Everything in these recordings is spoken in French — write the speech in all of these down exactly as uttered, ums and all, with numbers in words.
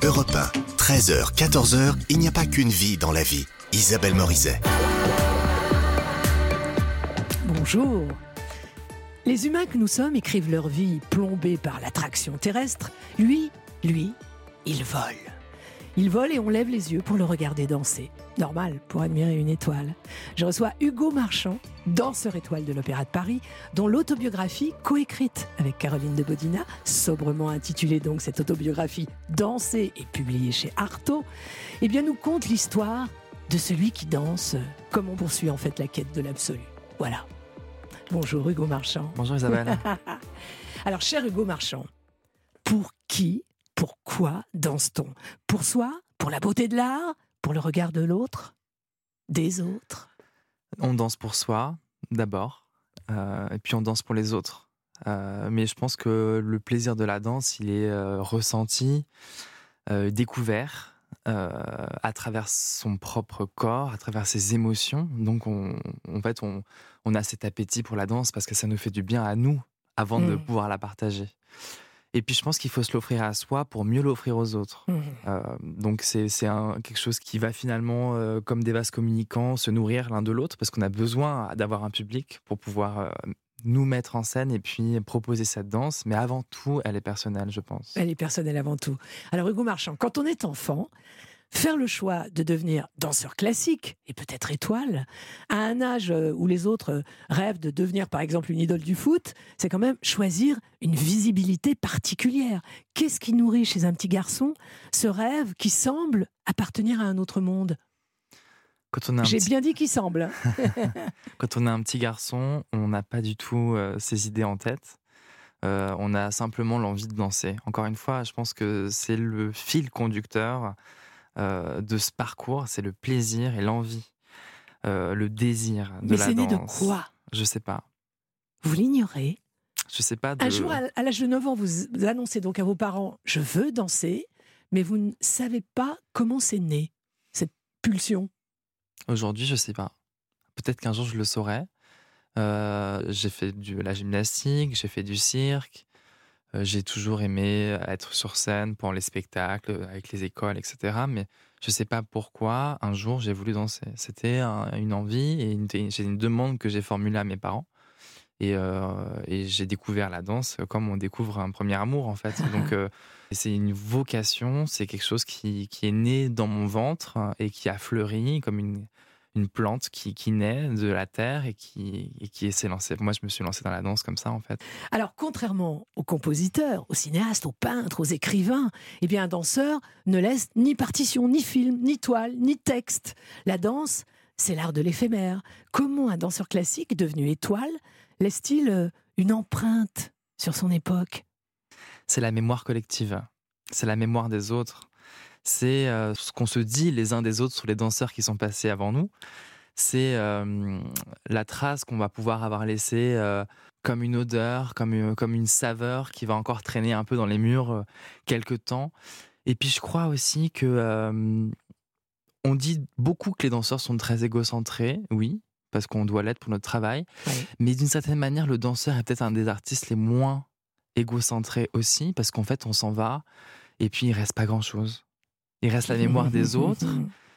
Europe un, treize heures, quatorze heures, il n'y a pas qu'une vie dans la vie. Isabelle Morizet. Bonjour. Les humains que nous sommes écrivent leur vie plombée par l'attraction terrestre. Lui, lui, il vole. Il vole et on lève les yeux pour le regarder danser. Normal pour admirer une étoile. Je reçois Hugo Marchand, danseur étoile de l'Opéra de Paris, dont l'autobiographie, coécrite avec Caroline de Bodina, sobrement intitulée donc cette autobiographie Danser et publiée chez Artaud, eh bien nous conte l'histoire de celui qui danse comme on poursuit en fait la quête de l'absolu. Voilà. Bonjour Hugo Marchand. Bonjour Isabelle. Alors cher Hugo Marchand, pour qui, pourquoi danse-t-on ? Pour soi ? Pour la beauté de l'art ? Pour le regard de l'autre ? Des autres ? On danse pour soi, d'abord, euh, et puis on danse pour les autres. Euh, mais je pense que le plaisir de la danse, il est euh, ressenti, euh, découvert euh, à travers son propre corps, à travers ses émotions. Donc, on, en fait, on, on a cet appétit pour la danse parce que ça nous fait du bien à nous avant mmh. de pouvoir la partager. Et puis, je pense qu'il faut se l'offrir à soi pour mieux l'offrir aux autres. Mmh. Euh, donc, c'est, c'est un, quelque chose qui va finalement, euh, comme des vases communicants, se nourrir l'un de l'autre parce qu'on a besoin d'avoir un public pour pouvoir euh, nous mettre en scène et puis proposer cette danse. Mais avant tout, elle est personnelle, je pense. Elle est personnelle avant tout. Alors, Hugo Marchand, quand on est enfant, faire le choix de devenir danseur classique, et peut-être étoile, à un âge où les autres rêvent de devenir par exemple une idole du foot, c'est quand même choisir une visibilité particulière. Qu'est-ce qui nourrit chez un petit garçon ce rêve qui semble appartenir à un autre monde ? Quand on a un J'ai petit... bien dit qu'il semble. Quand on a un petit garçon, on n'a pas du tout euh, ses idées en tête. Euh, on a simplement l'envie de danser. Encore une fois, je pense que c'est le fil conducteur Euh, de ce parcours, c'est le plaisir et l'envie, euh, le désir de Mais la c'est danse. né de quoi ? Je sais pas. Vous l'ignorez ? Je sais pas. De... Un jour, à l'âge de neuf ans, vous annoncez donc à vos parents « Je veux danser », mais vous ne savez pas comment c'est né, cette pulsion. Aujourd'hui, je sais pas. Peut-être qu'un jour, je le saurai. Euh, j'ai fait de la gymnastique, j'ai fait du cirque. J'ai toujours aimé être sur scène pour les spectacles, avec les écoles, et cetera. Mais je ne sais pas pourquoi, un jour, j'ai voulu danser. C'était un, une envie et une, j'ai une demande que j'ai formulée à mes parents. Et, euh, et j'ai découvert la danse comme on découvre un premier amour, en fait. Donc, euh, c'est une vocation, c'est quelque chose qui, qui est né dans mon ventre et qui a fleuri comme une... une plante qui, qui naît de la terre et qui, et qui s'est lancée. Moi, je me suis lancé dans la danse comme ça, en fait. Alors, contrairement aux compositeurs, aux cinéastes, aux peintres, aux écrivains, eh bien, un danseur ne laisse ni partition, ni film, ni toile, ni texte. La danse, c'est l'art de l'éphémère. Comment un danseur classique, devenu étoile, laisse-t-il une empreinte sur son époque ? C'est la mémoire collective. C'est la mémoire des autres. C'est euh, ce qu'on se dit les uns des autres sur les danseurs qui sont passés avant nous. C'est euh, la trace qu'on va pouvoir avoir laissée euh, comme une odeur, comme une, comme une saveur qui va encore traîner un peu dans les murs euh, quelque temps. Et puis je crois aussi que euh, on dit beaucoup que les danseurs sont très égocentrés, oui, parce qu'on doit l'être pour notre travail. Oui. Mais d'une certaine manière, le danseur est peut-être un des artistes les moins égocentrés aussi, parce qu'en fait, on s'en va et puis il reste pas grand-chose. Il reste la mémoire des autres.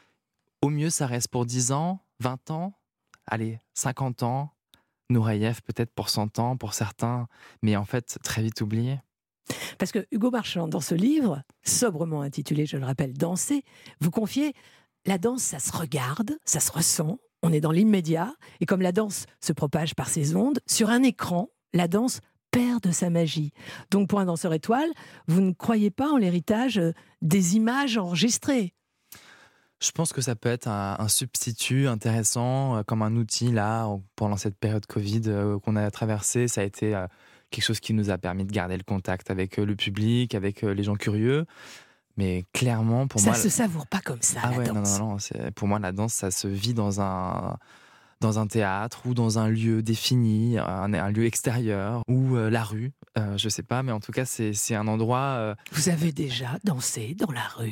Au mieux, ça reste pour dix ans, vingt ans, allez, cinquante ans. Nureyev peut-être pour cent ans, pour certains, mais en fait, très vite oublié. Parce que Hugo Marchand, dans ce livre, sobrement intitulé, je le rappelle, Danser, vous confiez, la danse, ça se regarde, ça se ressent, on est dans l'immédiat, et comme la danse se propage par ses ondes, sur un écran, la danse perd de sa magie. Donc pour un danseur étoile, vous ne croyez pas en l'héritage des images enregistrées ? Je pense que ça peut être un, un substitut intéressant, euh, comme un outil là, pendant cette période Covid euh, qu'on a traversée. Ça a été euh, quelque chose qui nous a permis de garder le contact avec euh, le public, avec euh, les gens curieux. Mais clairement, pour ça moi... Ça se savoure pas comme ça, ah la ouais, danse. Non, non, non. C'est... Pour moi, la danse, ça se vit dans un... dans un théâtre ou dans un lieu défini, un, un lieu extérieur ou euh, la rue, euh, je sais pas, mais en tout cas c'est, c'est un endroit... Euh... Vous avez déjà dansé dans la rue ?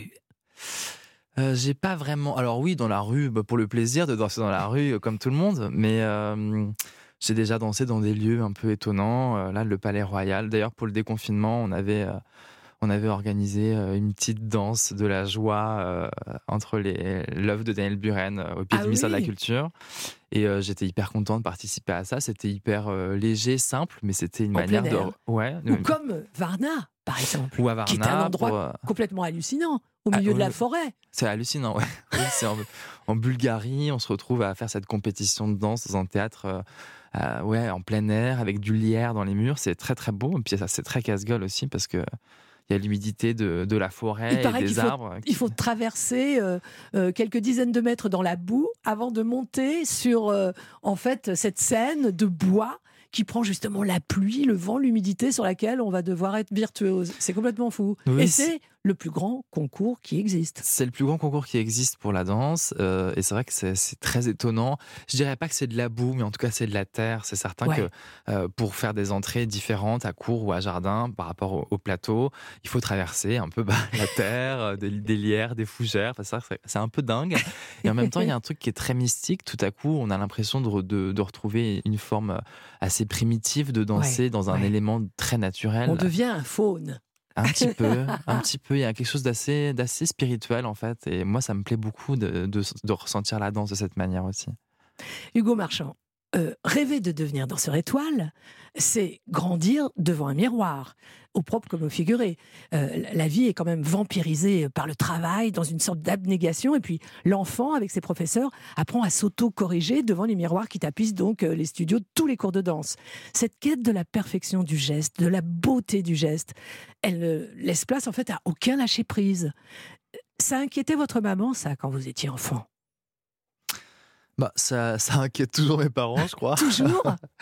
euh, J'ai pas vraiment... Alors oui, dans la rue, bah, pour le plaisir de danser dans la rue, euh, comme tout le monde, mais euh, j'ai déjà dansé dans des lieux un peu étonnants, euh, là le Palais Royal. D'ailleurs pour le déconfinement, on avait... Euh, qu'on avait organisé euh, une petite danse de la joie euh, entre les, l'œuvre de Daniel Buren euh, au pied Ah du ministère oui. de la Culture. Et euh, j'étais hyper content de participer à ça. C'était hyper euh, léger, simple, mais c'était une En manière plein de... air. Ouais, Ou comme Varna, par exemple, ou à Varna, qui est un endroit pour, euh, complètement hallucinant, au ah, milieu de oui, la forêt. c'est hallucinant, ouais. Oui, c'est en, en Bulgarie, on se retrouve à faire cette compétition de danse dans un théâtre euh, euh, ouais, en plein air, avec du lierre dans les murs. C'est très très beau. Et puis ça, c'est très casse-gueule aussi parce que il y a l'humidité de, de la forêt Il et paraît des qu'il faut, arbres. il faut traverser euh, euh, quelques dizaines de mètres dans la boue avant de monter sur euh, en fait cette scène de bois qui prend justement la pluie, le vent, l'humidité sur laquelle on va devoir être virtuose. C'est complètement fou. Oui, et c'est- c'est le plus grand concours qui existe. C'est le plus grand concours qui existe pour la danse euh, et c'est vrai que c'est, c'est très étonnant. Je dirais pas que c'est de la boue, mais en tout cas c'est de la terre. C'est certain Ouais. que euh, pour faire des entrées différentes à cour ou à jardin par rapport au, au plateau, il faut traverser un peu bah, la terre, euh, des, des lierres, des fougères. Enfin, c'est, vrai que c'est, c'est un peu dingue. Et en même temps, il y a un truc qui est très mystique. Tout à coup, on a l'impression de, re- de, de retrouver une forme assez primitive de danser Ouais, dans un ouais. élément très naturel. On devient un faune. Un petit peu, un petit peu. Il y a quelque chose d'assez, d'assez spirituel en fait. Et moi, ça me plaît beaucoup de, de, de ressentir la danse de cette manière aussi. Hugo Marchand, euh, rêver de devenir danseur étoile, c'est grandir devant un miroir, au propre comme au figuré. Euh, la vie est quand même vampirisée par le travail, dans une sorte d'abnégation, et puis l'enfant, avec ses professeurs, apprend à s'auto-corriger devant les miroirs qui tapissent donc euh, les studios de tous les cours de danse. Cette quête de la perfection du geste, de la beauté du geste, elle ne laisse place en fait à aucun lâcher-prise. Ça inquiétait votre maman, ça, quand vous étiez enfant? Bah, ça, ça inquiète toujours mes parents, je crois. Toujours?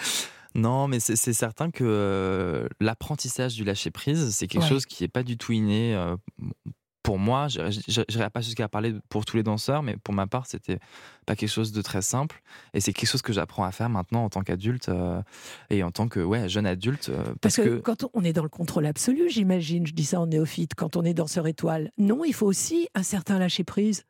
Non, mais c'est, c'est certain que euh, l'apprentissage du lâcher prise, c'est quelque Ouais. chose qui n'est pas du tout inné. euh, pour moi, je n'irai pas jusqu'à parler pour tous les danseurs, mais pour ma part, c'était pas quelque chose de très simple. Et c'est quelque chose que j'apprends à faire maintenant en tant qu'adulte euh, et en tant que ouais, jeune adulte. euh, Parce parce que, que quand on est dans le contrôle absolu, j'imagine, je dis ça en néophyte, quand on est danseur étoile, non, il faut aussi un certain lâcher-prise.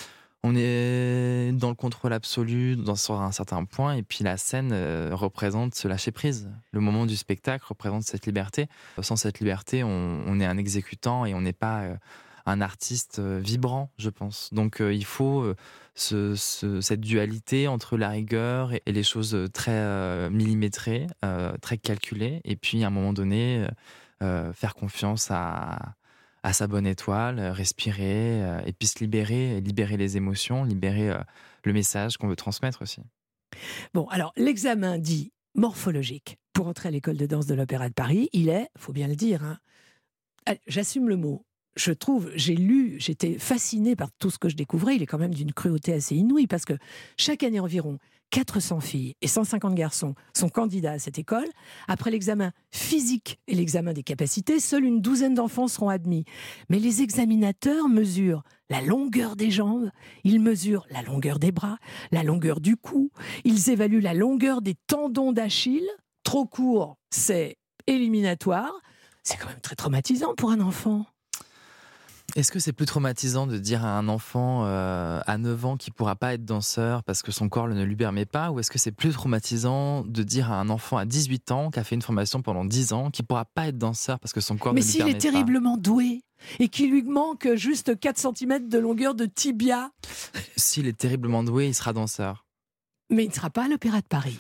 on est dans le contrôle absolu dans, sur un certain point, et puis la scène euh, représente ce lâcher-prise. Le moment du spectacle représente cette liberté. Sans cette liberté, on, on est un exécutant et on n'est pas euh, un artiste euh, vibrant, je pense. Donc euh, il faut euh, ce, ce, cette dualité entre la rigueur et, et les choses très euh, millimétrées, euh, très calculées, et puis à un moment donné, euh, faire confiance à... à sa bonne étoile, euh, respirer, euh, et puis se libérer, libérer les émotions, libérer euh, le message qu'on veut transmettre aussi. Bon, alors, l'examen dit morphologique pour entrer à l'école de danse de l'Opéra de Paris, il est, faut bien le dire, hein, allez, j'assume le mot, je trouve, j'ai lu, j'étais fascinée par tout ce que je découvrais, il est quand même d'une cruauté assez inouïe, parce que chaque année environ, quatre cents filles et cent cinquante garçons sont candidats à cette école. Après l'examen physique et l'examen des capacités, seule une douzaine d'enfants seront admis. Mais les examinateurs mesurent la longueur des jambes, ils mesurent la longueur des bras, la longueur du cou, ils évaluent la longueur des tendons d'Achille. Trop court, c'est éliminatoire. C'est quand même très traumatisant pour un enfant. Est-ce que c'est plus traumatisant de dire à un enfant euh, à neuf ans qu'il ne pourra pas être danseur parce que son corps ne lui permet pas, ou est-ce que c'est plus traumatisant de dire à un enfant à dix-huit ans qui a fait une formation pendant dix ans qu'il ne pourra pas être danseur parce que son corps Mais ne lui permet s'il pas? est terriblement doué et qu'il lui manque juste quatre centimètres de longueur de tibia, S'il est terriblement doué, il sera danseur. mais il ne sera pas à l'Opéra de Paris.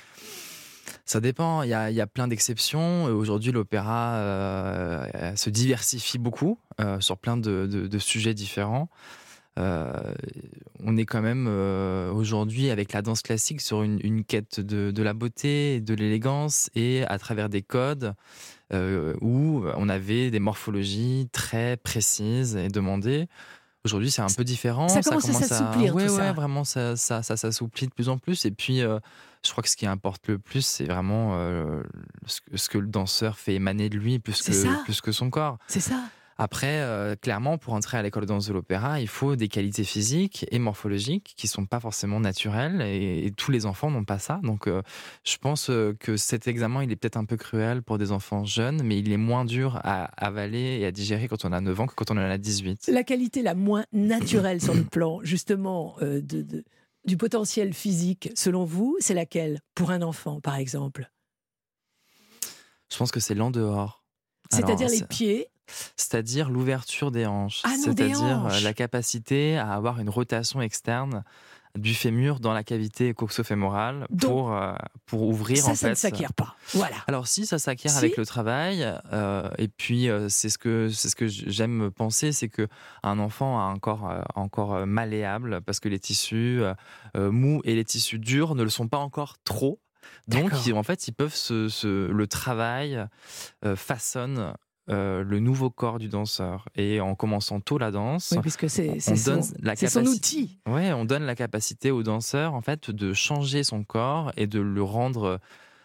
Ça dépend, il y a, il y a plein d'exceptions. Aujourd'hui, l'opéra euh, se diversifie beaucoup euh, sur plein de, de, de sujets différents. Euh, on est quand même euh, aujourd'hui avec la danse classique sur une, une quête de, de la beauté, de l'élégance, et à travers des codes euh, où on avait des morphologies très précises et demandées. Aujourd'hui, c'est un peu différent. Ça commence à s'assouplir, Ouais, tout ouais, ça. vraiment, ça, ça, ça s'assouplit de plus en plus. Et puis, euh, je crois que ce qui importe le plus, c'est vraiment euh, ce, que, ce que le danseur fait émaner de lui, plus C'est ça. que, plus que son corps. C'est ça. Après, euh, clairement, pour entrer à l'école de danse de l'opéra, il faut des qualités physiques et morphologiques qui sont pas forcément naturelles, et, et tous les enfants n'ont pas ça. Donc, euh, je pense euh, que cet examen, il est peut-être un peu cruel pour des enfants jeunes, mais il est moins dur à avaler et à digérer quand on a neuf ans que quand on en a dix-huit. La qualité la moins naturelle sur le plan, justement, euh, de, de, du potentiel physique, selon vous, c'est laquelle pour un enfant, par exemple? Je pense que c'est l'en dehors. C'est-à-dire Alors, les c'est- pieds, c'est-à-dire l'ouverture des hanches, Ah non, des c'est-à-dire hanches. la capacité à avoir une rotation externe du fémur dans la cavité coxo-fémorale Donc, pour, euh, pour ouvrir ça, en ça ne fait. s'acquiert pas. Voilà. Alors si, ça s'acquiert Si. avec le travail, euh, et puis euh, c'est ce que c'est ce que j'aime penser, c'est que un enfant a un corps euh, encore euh, malléable parce que les tissus euh, euh, mous et les tissus durs ne le sont pas encore trop. Donc D'accord. ils- en fait, ils peuvent se, se- le travail euh, façonne euh, le nouveau corps du danseur, et en commençant tôt la danse, Oui, puisque c'est on c'est donne son, la c'est son capacité. outil. Ouais, on donne la capacité au danseur en fait de changer son corps et de le rendre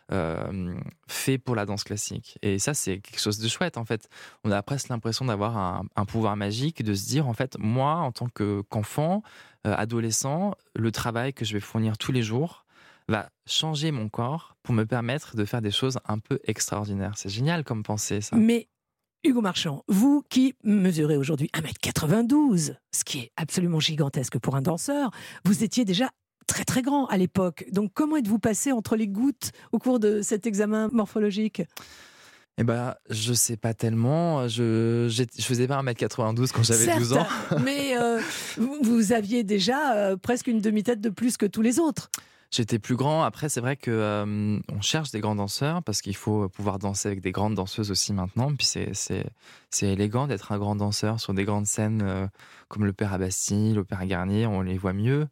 euh, fait pour la danse classique. Et ça, c'est quelque chose de chouette, en fait. On a presque l'impression d'avoir un, un pouvoir magique, de se dire, en fait, moi, en tant que, qu'enfant, euh, adolescent, le travail que je vais fournir tous les jours va changer mon corps pour me permettre de faire des choses un peu extraordinaires. C'est génial comme pensée, ça. Mais Hugo Marchand, vous qui mesurez aujourd'hui un mètre quatre-vingt-douze, ce qui est absolument gigantesque pour un danseur, vous étiez déjà très très grand à l'époque. Donc comment êtes-vous passé entre les gouttes au cours de cet examen morphologique ? Eh ben, je sais pas tellement. Je, j'ai- je faisais pas un mètre quatre-vingt-douze quand j'avais douze ans. Certes, mais euh, vous, vous aviez déjà euh, presque une demi-tête de plus que tous les autres. J'étais plus grand. Après, c'est vrai que euh, on cherche des grands danseurs parce qu'il faut pouvoir danser avec des grandes danseuses aussi maintenant. Puis c'est c'est c'est élégant d'être un grand danseur sur des grandes scènes euh, comme l'Opéra Bastille, l'Opéra Garnier. On les voit mieux.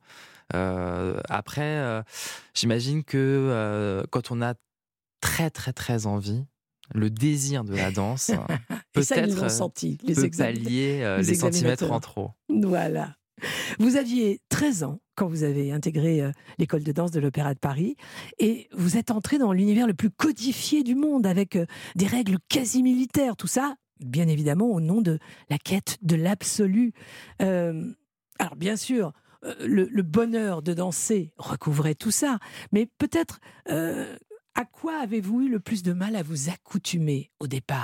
Euh, après, euh, j'imagine que euh, quand on a très très très envie, le désir de la danse Et ça, ils peut-être l'ont euh, senti, les peut examinateurs. pallier euh, les les centimètres examinateurs. en trop. Voilà. Vous aviez treize ans quand vous avez intégré euh, l'école de danse de l'Opéra de Paris et vous êtes entré dans l'univers le plus codifié du monde avec euh, des règles quasi militaires. Tout ça, bien évidemment, au nom de la quête de l'absolu. Euh, alors, bien sûr, euh, le, le bonheur de danser recouvrait tout ça, mais peut-être euh, à quoi avez-vous eu le plus de mal à vous accoutumer au départ ?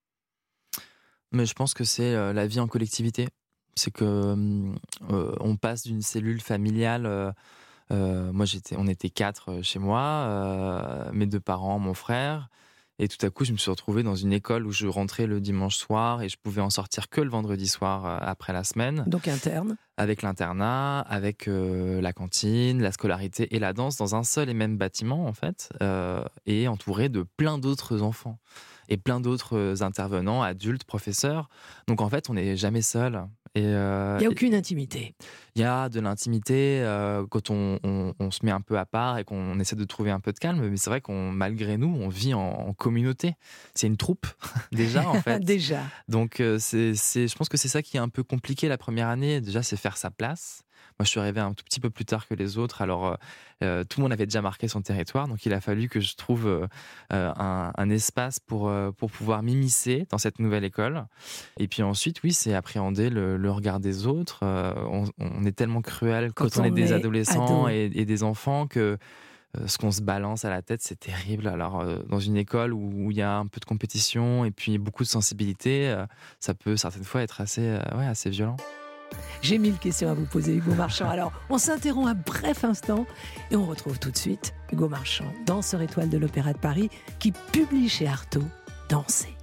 Mais je pense que c'est euh, la vie en collectivité. C'est que euh, on passe d'une cellule familiale. Euh, euh, moi, j'étais, on était quatre euh, chez moi, euh, mes deux parents, mon frère, et tout à coup, je me suis retrouvé dans une école où je rentrais le dimanche soir et je pouvais en sortir que le vendredi soir euh, après la semaine, Donc interne. avec l'internat, avec euh, la cantine, la scolarité et la danse dans un seul et même bâtiment en fait, euh, et entouré de plein d'autres enfants et plein d'autres intervenants, adultes, professeurs. Donc en fait, on n'est jamais seul. Et euh, Il n'y a aucune intimité. il y a de l'intimité euh, quand on, on, on se met un peu à part et qu'on essaie de trouver un peu de calme. Mais c'est vrai qu'on, malgré nous, on vit en, en communauté. C'est une troupe déjà en fait. Déjà. Donc euh, c'est, c'est, je pense que c'est ça qui est un peu compliqué la première année. Déjà, c'est faire sa place. Moi, je suis arrivé un tout petit peu plus tard que les autres. Alors, euh, euh, tout le monde avait déjà marqué son territoire. Donc, il a fallu que je trouve euh, un, un espace pour, euh, pour pouvoir m'immiscer dans cette nouvelle école. Et puis ensuite, oui, c'est appréhender le, le regard des autres. Euh, on, on est tellement cruel quand, Quand on, on est des est adolescents ado. et, et des enfants que euh, ce qu'on se balance à la tête, c'est terrible. Alors, euh, dans une école où il y a un peu de compétition et puis beaucoup de sensibilité, euh, ça peut certaines fois être assez, euh, ouais, assez violent. J'ai mille questions à vous poser, Hugo Marchand. Alors, on s'interrompt un bref instant et on retrouve tout de suite Hugo Marchand, danseur étoile de l'Opéra de Paris, qui publie chez Artaud Danser.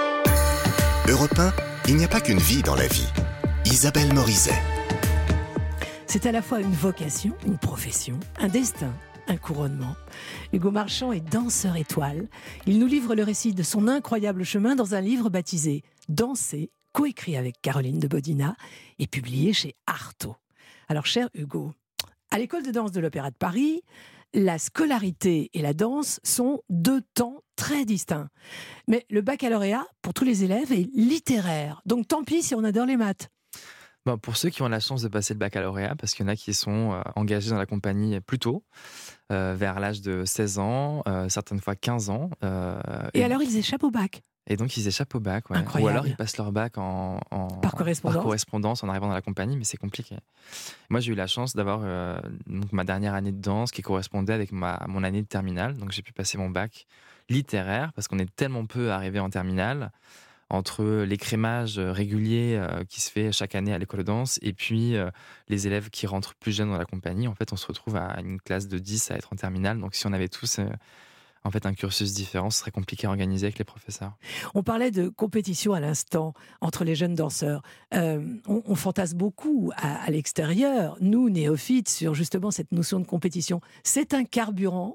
Europe un, il n'y a pas qu'une vie dans la vie. Isabelle Morizet. C'est à la fois une vocation, une profession, un destin, un couronnement. Hugo Marchand est danseur étoile. Il nous livre le récit de son incroyable chemin dans un livre baptisé Danser, coécrit avec Caroline de Bodina et publié chez Artaud. Alors, cher Hugo, à l'école de danse de l'Opéra de Paris, la scolarité et la danse sont deux temps très distincts. Mais le baccalauréat, pour tous les élèves, est littéraire. Donc tant pis si on adore les maths. Bon, pour ceux qui ont la chance de passer le baccalauréat, parce qu'il y en a qui sont euh, engagés dans la compagnie plus tôt, euh, vers l'âge de seize ans, euh, certaines fois quinze ans. Euh, et, et alors ils échappent au bac. Et donc ils échappent au bac, ouais. Ou alors ils passent leur bac en, en par, correspondance. par correspondance en arrivant dans la compagnie, mais c'est compliqué. Moi j'ai eu la chance d'avoir euh, donc, ma dernière année de danse qui correspondait avec ma, mon année de terminale, donc j'ai pu passer mon bac littéraire, parce qu'on est tellement peu arrivé en terminale, entre l'écrémage régulier euh, qui se fait chaque année à l'école de danse et puis euh, les élèves qui rentrent plus jeunes dans la compagnie. En fait, on se retrouve à une classe de dix à être en terminale. Donc, si on avait tous euh, en fait, un cursus différent, ce serait compliqué à organiser avec les professeurs. On parlait de compétition à l'instant entre les jeunes danseurs. Euh, on, on fantasme beaucoup à, à l'extérieur, nous, néophytes, sur justement cette notion de compétition. C'est un carburant,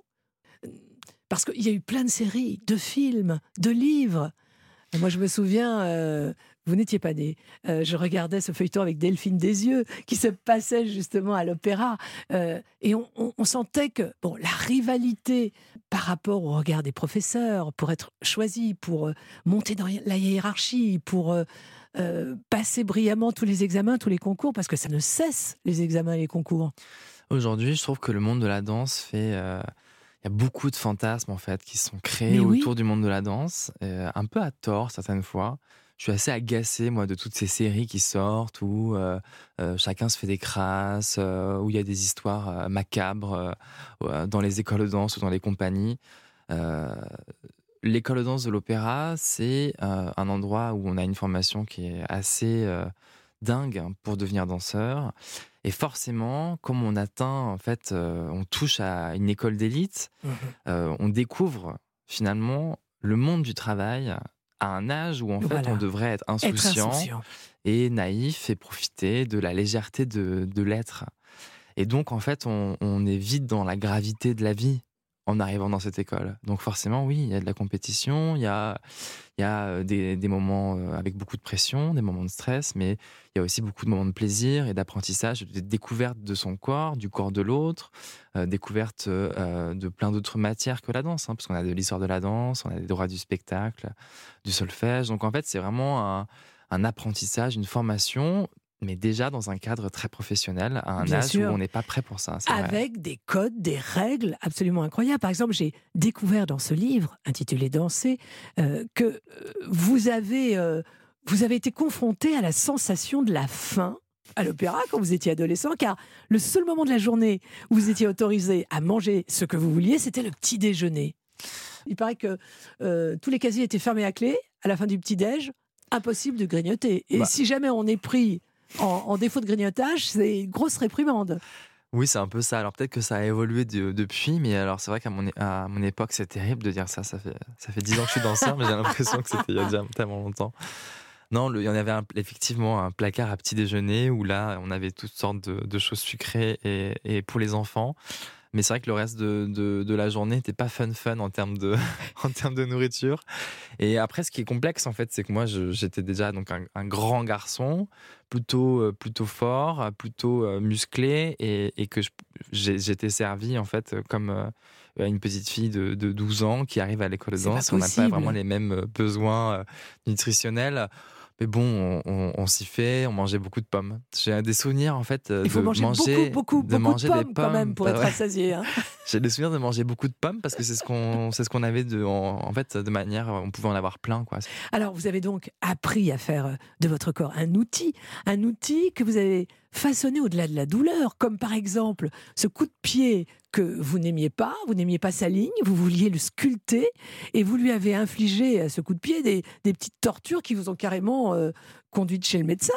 parce qu'il y a eu plein de séries, de films, de livres. Moi, je me souviens, euh, vous n'étiez pas né, euh, je regardais ce feuilleton avec Delphine Desieux, qui se passait justement à l'opéra, euh, et on, on, on sentait que bon, la rivalité par rapport au regard des professeurs, pour être choisi, pour euh, monter dans la hiérarchie, pour euh, euh, passer brillamment tous les examens, tous les concours, parce que ça ne cesse, les examens et les concours. Aujourd'hui, je trouve que le monde de la danse fait... Euh... Il y a beaucoup de fantasmes en fait qui sont créés Mais autour oui. du monde de la danse, euh, un peu à tort certaines fois. Je suis assez agacé moi de toutes ces séries qui sortent où euh, euh, chacun se fait des crasses, euh, où il y a des histoires euh, macabres euh, dans les écoles de danse ou dans les compagnies. Euh, l'école de danse de l'opéra, c'est euh, un endroit où on a une formation qui est assez euh, dingue pour devenir danseur. Et forcément, comme on atteint, en fait, euh, on touche à une école d'élite, Mmh. euh, on découvre finalement le monde du travail à un âge où en fait Voilà. on devrait être Être insouciant, insouciant. et naïf et profiter de la légèreté de, de l'être. Et donc en fait, on, on est vite dans la gravité de la vie en arrivant dans cette école. Donc forcément, oui, il y a de la compétition, il y a, il y a des, des moments avec beaucoup de pression, des moments de stress, mais il y a aussi beaucoup de moments de plaisir et d'apprentissage, de découverte de son corps, du corps de l'autre, euh, découverte euh, de plein d'autres matières que la danse, hein, parce qu'on a de l'histoire de la danse, on a des droits du spectacle, du solfège. Donc en fait, c'est vraiment un, un apprentissage, une formation, mais déjà dans un cadre très professionnel, à un Bien âge sûr. où on n'est pas prêt pour ça. C'est vrai. Avec des codes, des règles absolument incroyables. Par exemple, j'ai découvert dans ce livre, intitulé Danser, euh, que euh, vous avez, euh, vous avez été confronté à la sensation de la faim à l'opéra quand vous étiez adolescent, car le seul moment de la journée où vous étiez autorisé à manger ce que vous vouliez, c'était le petit déjeuner. Il paraît que euh, tous les casiers étaient fermés à clé à la fin du petit-déj, impossible de grignoter. Et Bah. si jamais on est pris en, en défaut de grignotage, c'est une grosse réprimande. Oui, c'est un peu ça. Alors peut-être que ça a évolué de- depuis, mais alors c'est vrai qu'à mon, é- à mon époque, c'est terrible de dire ça. Ça fait, ça fait dix ans que je suis danseur, mais j'ai l'impression que c'était il y a déjà tellement longtemps. Non, le- il y en avait un- effectivement un placard à petit déjeuner où là, on avait toutes sortes de, de choses sucrées et, et pour les enfants. Mais c'est vrai que le reste de, de, de la journée n'était pas fun fun en termes de, en termes de nourriture. Et après, ce qui est complexe, en fait, c'est que moi, je- j'étais déjà donc un, un grand garçon, plutôt, euh, plutôt fort, plutôt euh, musclé, et, et que je- j'ai- j'étais servi, en fait, comme euh, une petite fille de, de douze ans qui arrive à l'école de C'est pas danse. On n'a pas possible. vraiment les mêmes euh, besoins euh, nutritionnels. Mais bon, on, on- on s'y fait, on mangeait beaucoup de pommes. J'ai des souvenirs, en fait, euh, Il faut de manger, manger, beaucoup, beaucoup, de beaucoup manger de des pommes, pommes. quand même pour Bah être ouais. rassasié. Hein. J'ai des souvenirs de manger beaucoup de pommes parce que c'est ce qu'on, c'est ce qu'on avait de, en, en fait, de manière, on pouvait en avoir plein, quoi. Alors, vous avez donc appris à faire euh, de votre corps un outil, un outil que vous avez façonné au-delà de la douleur, comme par exemple ce coup de pied que vous n'aimiez pas, vous n'aimiez pas sa ligne, vous vouliez le sculpter et vous lui avez infligé à ce coup de pied des, des petites tortures qui vous ont carrément euh, conduite chez le médecin.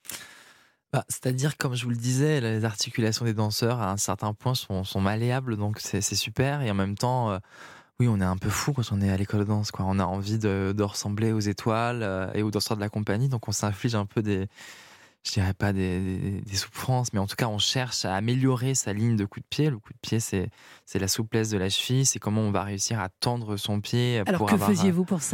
Bah, c'est-à-dire, comme je vous le disais, les articulations des danseurs, à un certain point, sont, sont malléables, donc c'est, c'est super. Et en même temps, euh, oui, on est un peu fou quand on est à l'école de danse, quoi. On a envie de, de ressembler aux étoiles euh, et aux danseurs de la compagnie, donc on s'inflige un peu des, je dirais pas des, des, des souffrances, mais en tout cas, on cherche à améliorer sa ligne de coup de pied. Le coup de pied, c'est, c'est la souplesse de la cheville, c'est comment on va réussir à tendre son pied Alors, pour que avoir... faisiez-vous pour ça ?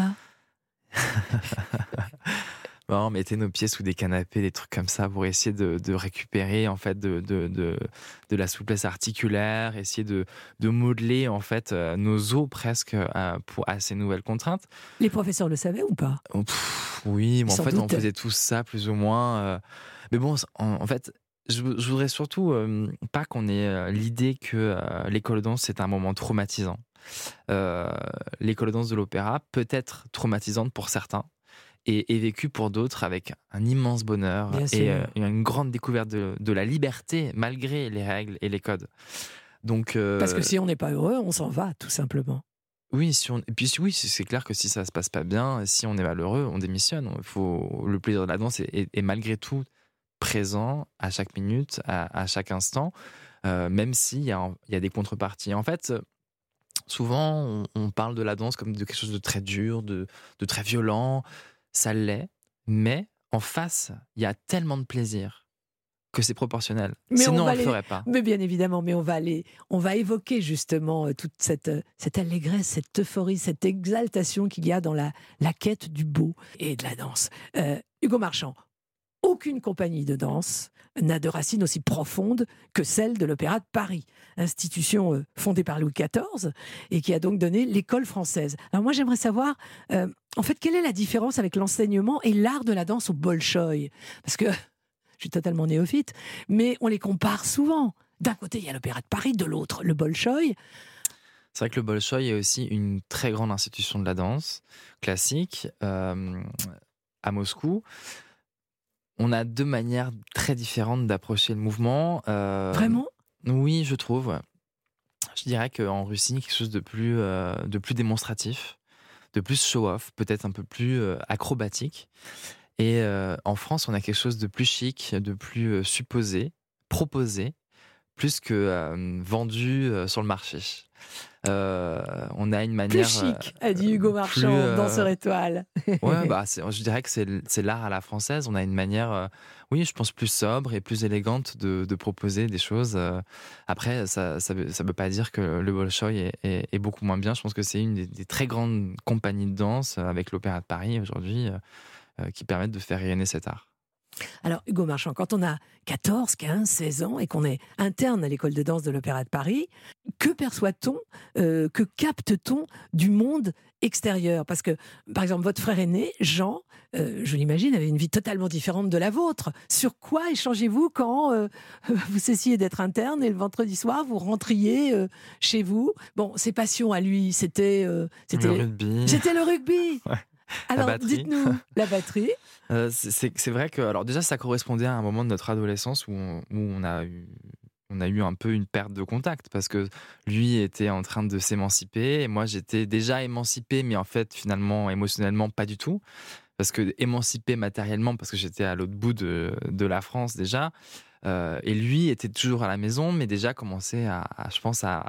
Bon, on mettait nos pieds sous des canapés, des trucs comme ça, pour essayer de, de récupérer en fait de, de, de, de la souplesse articulaire, essayer de, de modeler en fait euh, nos os presque euh, pour, à ces nouvelles contraintes. Les professeurs le savaient ou pas ? Oh, pff, oui, mais en Sans fait, on doute. faisait tous ça plus ou moins. euh. Mais bon, en, en fait, je, je voudrais surtout euh, pas qu'on ait euh, l'idée que euh, l'école de danse c'est un moment traumatisant. Euh, l'école de danse de l'opéra peut être traumatisante pour certains. Et est vécu pour d'autres avec un immense bonheur Bien et sûr. euh, une grande découverte de, de la liberté malgré les règles et les codes. Donc, euh, Parce que si on n'est pas heureux, on s'en va, tout simplement. oui, si on, et puis oui, c'est clair que si ça se passe pas bien, si on est malheureux, on démissionne. Il faut, le plaisir de la danse est, est- est malgré tout présent à chaque minute, à, à chaque instant, euh, même s'il y a, il y a des contreparties. En fait, Souvent, on, on parle de la danse comme de quelque chose de très dur, de, de très violent. Ça l'est, mais en face, il y a tellement de plaisir que c'est proportionnel. Mais Sinon, on ne les... le ferait pas. Mais bien évidemment, mais on va aller, on va évoquer justement toute cette, cette allégresse, cette euphorie, cette exaltation qu'il y a dans la, la quête du beau et de la danse. Euh, Hugo Marchand, aucune compagnie de danse n'a de racines aussi profondes que celle de l'Opéra de Paris, institution fondée par Louis quatorze et qui a donc donné l'école française. Alors moi j'aimerais savoir, euh, en fait, quelle est la différence avec l'enseignement et l'art de la danse au Bolchoï ? Parce que je suis totalement néophyte, mais on les compare souvent. D'un côté, il y a l'Opéra de Paris, de l'autre, le Bolchoï. C'est vrai que le Bolchoï est aussi une très grande institution de la danse classique euh, à Moscou. On a deux manières très différentes d'approcher le mouvement. Euh, Vraiment ? Oui, je trouve. Ouais. Je dirais qu'en Russie, quelque chose de plus, euh, de plus démonstratif, de plus show-off, peut-être un peu plus euh, acrobatique. Et euh, en France, on a quelque chose de plus chic, de plus euh, supposé, proposé, plus que euh, vendu euh, sur le marché. Euh, on a une manière... Plus chic, a dit Hugo Marchand, euh, danseur étoile. Ouais, bah, c'est, je dirais que c'est, c'est l'art à la française. On a une manière, euh, oui, je pense, plus sobre et plus élégante de, de proposer des choses. Euh, après, ça ça veut, ça veut pas dire que le Bolchoï est, est, est beaucoup moins bien. Je pense que c'est une des, des très grandes compagnies de danse, avec l'Opéra de Paris aujourd'hui, euh, euh, qui permettent de faire rayonner cet art. Alors, Hugo Marchand, quand on a quatorze, quinze, seize ans et qu'on est interne à l'école de danse de l'Opéra de Paris, que perçoit-on, euh, que capte-t-on du monde extérieur ? Parce que, par exemple, votre frère aîné, Jean, euh, je l'imagine, avait une vie totalement différente de la vôtre. Sur quoi échangez-vous quand euh, vous cessiez d'être interne et le vendredi soir, vous rentriez euh, chez vous ? Bon, ses passions à lui, c'était... Euh, c'était le rugby. C'était le rugby. Ouais. Alors, dites-nous, la batterie. Euh, c'est, c'est vrai que, alors déjà, ça correspondait à un moment de notre adolescence où on, où on a eu, on a eu un peu une perte de contact parce que lui était en train de s'émanciper et moi j'étais déjà émancipé, mais en fait finalement émotionnellement pas du tout, parce que émancipé matériellement parce que j'étais à l'autre bout de, de la France déjà, euh, et lui était toujours à la maison, mais déjà commençait à, à je pense à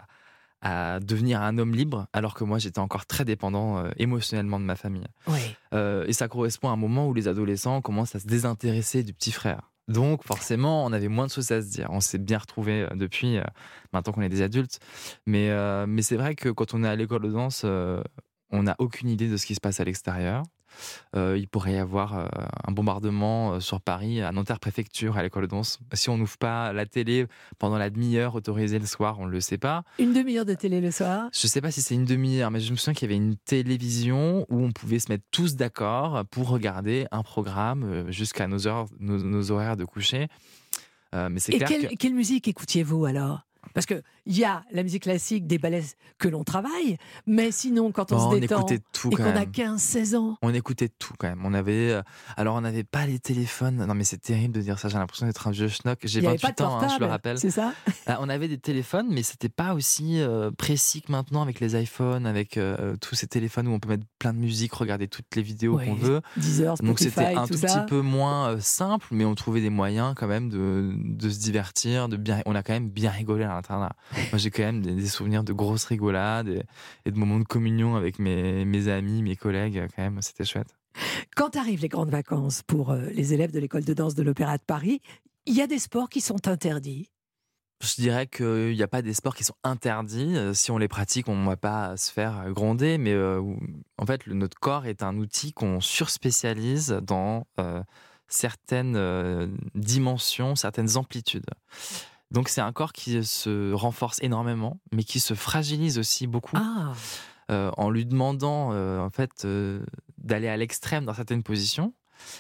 à devenir un homme libre, alors que moi j'étais encore très dépendant euh, émotionnellement de ma famille. Oui. Euh, et ça correspond à un moment où les adolescents commencent à se désintéresser du petit frère. Donc forcément, on avait moins de choses à se dire. On s'est bien retrouvés euh, depuis, euh, maintenant qu'on est des adultes. Mais, euh, mais c'est vrai que quand on est à l'école de danse, euh, on n'a aucune idée de ce qui se passe à l'extérieur. Euh, il pourrait y avoir euh, un bombardement euh, sur Paris, à Nanterre-Préfecture, à l'école de danse. Si on n'ouvre pas la télé pendant la demi-heure autorisée le soir, on ne le sait pas. Une demi-heure de télé le soir ? Je ne sais pas si c'est une demi-heure, mais je me souviens qu'il y avait une télévision où on pouvait se mettre tous d'accord pour regarder un programme jusqu'à nos, heures, nos, nos horaires de coucher. Euh, mais c'est Et clair quelle, que... quelle musique écoutiez-vous alors ? Parce qu'il y a la musique classique des ballets que l'on travaille, mais sinon, quand on bon, se on détend écoutait tout, et quand qu'on même. a quinze seize ans... On écoutait tout quand même. On avait, euh, alors, on n'avait pas les téléphones. Non, mais c'est terrible de dire ça. J'ai l'impression d'être un vieux schnock. J'ai vingt-huit ans, hein, je le rappelle. C'est ça ? Ah, on avait des téléphones, mais c'était pas aussi euh, précis que maintenant avec les iPhones, avec euh, tous ces téléphones où on peut mettre plein de musique, regarder toutes les vidéos ouais, qu'on veut. Deezer, Spotify, donc c'était un tout, tout ça. petit peu moins euh, simple, mais on trouvait des moyens quand même de, de se divertir, de bien. On a quand même bien rigolé à l'internat. Moi, j'ai quand même des, des souvenirs de grosses rigolades et, et de moments de communion avec mes, mes amis, mes collègues. Quand même, c'était chouette. Quand arrivent les grandes vacances pour euh, les élèves de l'école de danse de l'Opéra de Paris, il y a des sports qui sont interdits. Je dirais qu'il n'y a pas des sports qui sont interdits. Si on les pratique, on ne va pas se faire gronder. Mais euh, en fait, le, notre corps est un outil qu'on surspécialise dans euh, certaines euh, dimensions, certaines amplitudes. Donc c'est un corps qui se renforce énormément, mais qui se fragilise aussi beaucoup. Ah. Euh, en lui demandant euh, en fait, euh, d'aller à l'extrême dans certaines positions.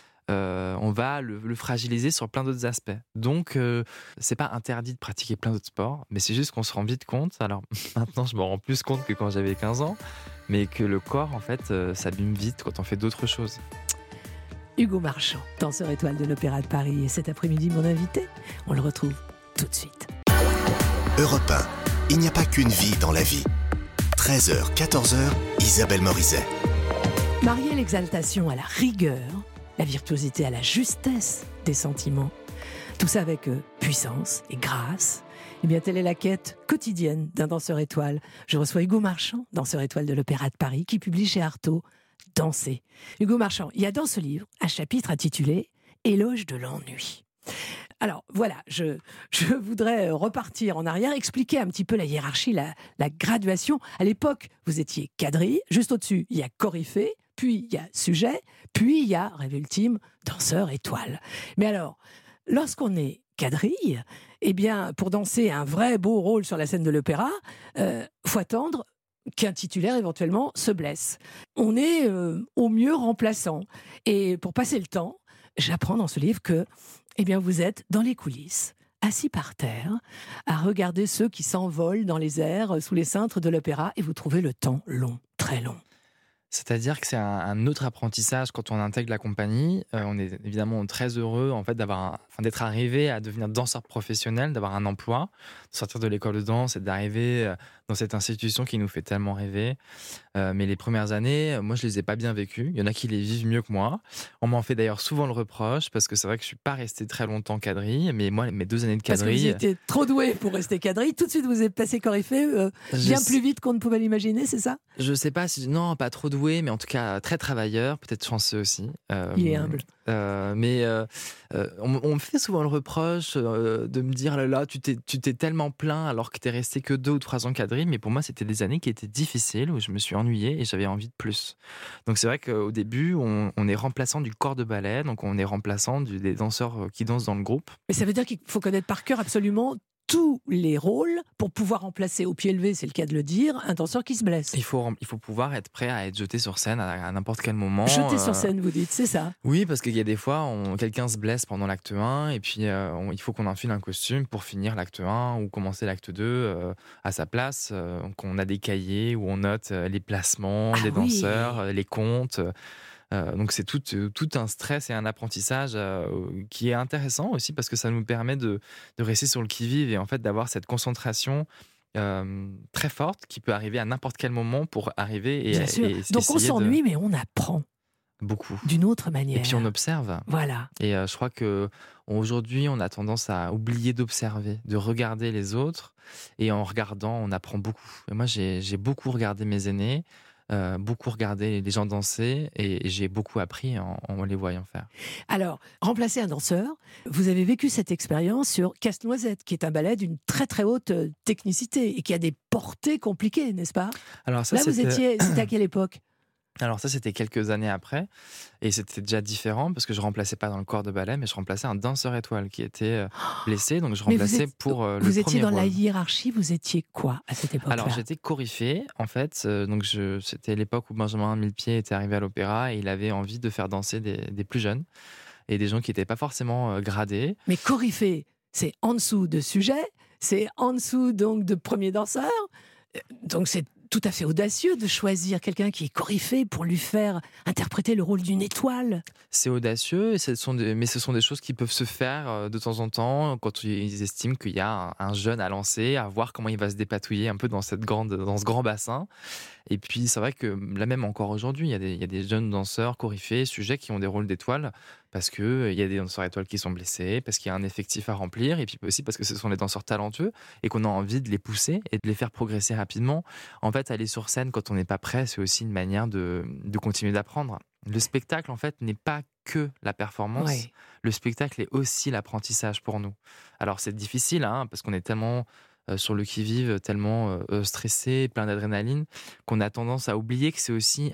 Euh, on va le, le fragiliser sur plein d'autres aspects. Donc, euh, c'est pas interdit de pratiquer plein d'autres sports, mais c'est juste qu'on se rend vite compte. Alors, maintenant, je me rends plus compte que quand j'avais quinze ans, mais que le corps, en fait, euh, s'abîme vite quand on fait d'autres choses. Hugo Marchand, danseur étoile de l'Opéra de Paris, et cet après-midi, mon invité. On le retrouve tout de suite. Europe un, il n'y a pas qu'une vie dans la vie. treize heures, quatorze heures, Isabelle Morizet. Marier l'exaltation à la rigueur, la virtuosité à la justesse des sentiments, tout ça avec euh, puissance et grâce, Eh bien, telle est la quête quotidienne d'un danseur étoile. Je reçois Hugo Marchand, danseur étoile de l'Opéra de Paris, qui publie chez Artaud Danser. Hugo Marchand, il y a dans ce livre un chapitre intitulé « Éloge de l'ennui ». Alors voilà, je, je voudrais repartir en arrière, expliquer un petit peu la hiérarchie, la, la graduation. À l'époque, vous étiez quadrille, juste au-dessus, il y a coryphée, puis il y a sujet, puis il y a, rêve ultime, danseur étoile. Mais alors, lorsqu'on est quadrille, eh bien, pour danser un vrai beau rôle sur la scène de l'opéra, euh, faut attendre qu'un titulaire éventuellement se blesse. On est euh, au mieux remplaçant. Et pour passer le temps, j'apprends dans ce livre que eh bien, vous êtes dans les coulisses, assis par terre, à regarder ceux qui s'envolent dans les airs sous les cintres de l'opéra, et vous trouvez le temps long, très long. C'est-à-dire que c'est un, un autre apprentissage quand on intègre la compagnie. Euh, on est évidemment très heureux en fait, d'avoir un, enfin, d'être arrivé à devenir danseur professionnel, d'avoir un emploi, de sortir de l'école de danse et d'arriver dans cette institution qui nous fait tellement rêver. Euh, mais les premières années, moi, je les ai pas bien vécues. Il y en a qui les vivent mieux que moi. On m'en fait d'ailleurs souvent le reproche parce que c'est vrai que je suis pas resté très longtemps quadrille. Mais moi, mes deux années de quadrille... Parce que vous étiez trop doué pour rester quadrille. Tout de suite, vous êtes passé coryphée euh, bien je... plus vite qu'on ne pouvait l'imaginer, c'est ça? Je sais pas si... Non, pas trop doué, mais en tout cas très travailleur, peut-être chanceux aussi. Euh, Il est humble. Euh, mais euh, euh, on, on me fait souvent le reproche euh, de me dire là, là tu t'es, tu t'es tellement plaint alors que t'es resté que deux ou trois ans quadrille. Mais pour moi, c'était des années qui étaient difficiles, où je me suis ennuyé et j'avais envie de plus. Donc c'est vrai qu'au début, on, on est remplaçant du corps de ballet, donc on est remplaçant du, des danseurs qui dansent dans le groupe. Mais ça veut dire qu'il faut connaître par cœur absolument tous les rôles pour pouvoir remplacer au pied levé, c'est le cas de le dire, un danseur qui se blesse. Il faut, il faut pouvoir être prêt à être jeté sur scène à, à n'importe quel moment. Jeté euh... sur scène, vous dites, c'est ça? Oui, parce qu'il y a des fois, on, quelqu'un se blesse pendant l'acte un et puis euh, on, il faut qu'on enfile un costume pour finir l'acte un ou commencer l'acte deux euh, à sa place. Euh, donc on a des cahiers où on note euh, les placements ah des oui. danseurs, euh, les comptes. Euh, donc c'est tout, tout un stress et un apprentissage euh, qui est intéressant aussi parce que ça nous permet de, de rester sur le qui-vive et en fait d'avoir cette concentration euh, très forte qui peut arriver à n'importe quel moment pour arriver et, Bien sûr. et donc on s'ennuie de... mais on apprend beaucoup d'une autre manière et puis on observe. Voilà. Et euh, je crois que aujourd'hui on a tendance à oublier d'observer, de regarder les autres et en regardant on apprend beaucoup. Et moi j'ai, j'ai beaucoup regardé mes aînés. Euh, beaucoup regardé les gens danser et j'ai beaucoup appris en, en les voyant faire. Alors, remplacer un danseur, vous avez vécu cette expérience sur Casse-Noisette, qui est un ballet d'une très très haute technicité et qui a des portées compliquées, n'est-ce pas? Alors ça, Là, vous c'était... étiez, c'était à quelle époque? Alors ça, c'était quelques années après, et c'était déjà différent, parce que je remplaçais pas dans le corps de ballet, mais je remplaçais un danseur étoile qui était blessé, donc je remplaçais êtes, pour euh, le Vous premier étiez dans rôle. La hiérarchie, vous étiez quoi à cette époque-là? Alors j'étais coryphée, en fait, euh, donc je, c'était l'époque où Benjamin Millepied était arrivé à l'opéra, et il avait envie de faire danser des, des plus jeunes, et des gens qui n'étaient pas forcément euh, gradés. Mais coryphée, c'est en dessous de sujet, c'est en dessous donc de premier danseur, donc c'est tout à fait audacieux de choisir quelqu'un qui est coryphée pour lui faire interpréter le rôle d'une étoile. C'est audacieux, et ce sont des, mais ce sont des choses qui peuvent se faire de temps en temps quand ils estiment qu'il y a un, un jeune à lancer, à voir comment il va se dépatouiller un peu dans, cette grande, dans ce grand bassin. Et puis c'est vrai que là même encore aujourd'hui, il y a des, il y a des jeunes danseurs coryphées, sujets qui ont des rôles d'étoiles parce qu'il euh, y a des danseurs étoiles qui sont blessés, parce qu'il y a un effectif à remplir, et puis aussi parce que ce sont des danseurs talentueux et qu'on a envie de les pousser et de les faire progresser rapidement. En fait, aller sur scène quand on n'est pas prêt, c'est aussi une manière de, de continuer d'apprendre. Le spectacle, en fait, n'est pas que la performance. Oui. Le spectacle est aussi l'apprentissage pour nous. Alors c'est difficile, hein, parce qu'on est tellement... Euh, sur le qui-vive, tellement euh, stressé, plein d'adrénaline, qu'on a tendance à oublier que c'est aussi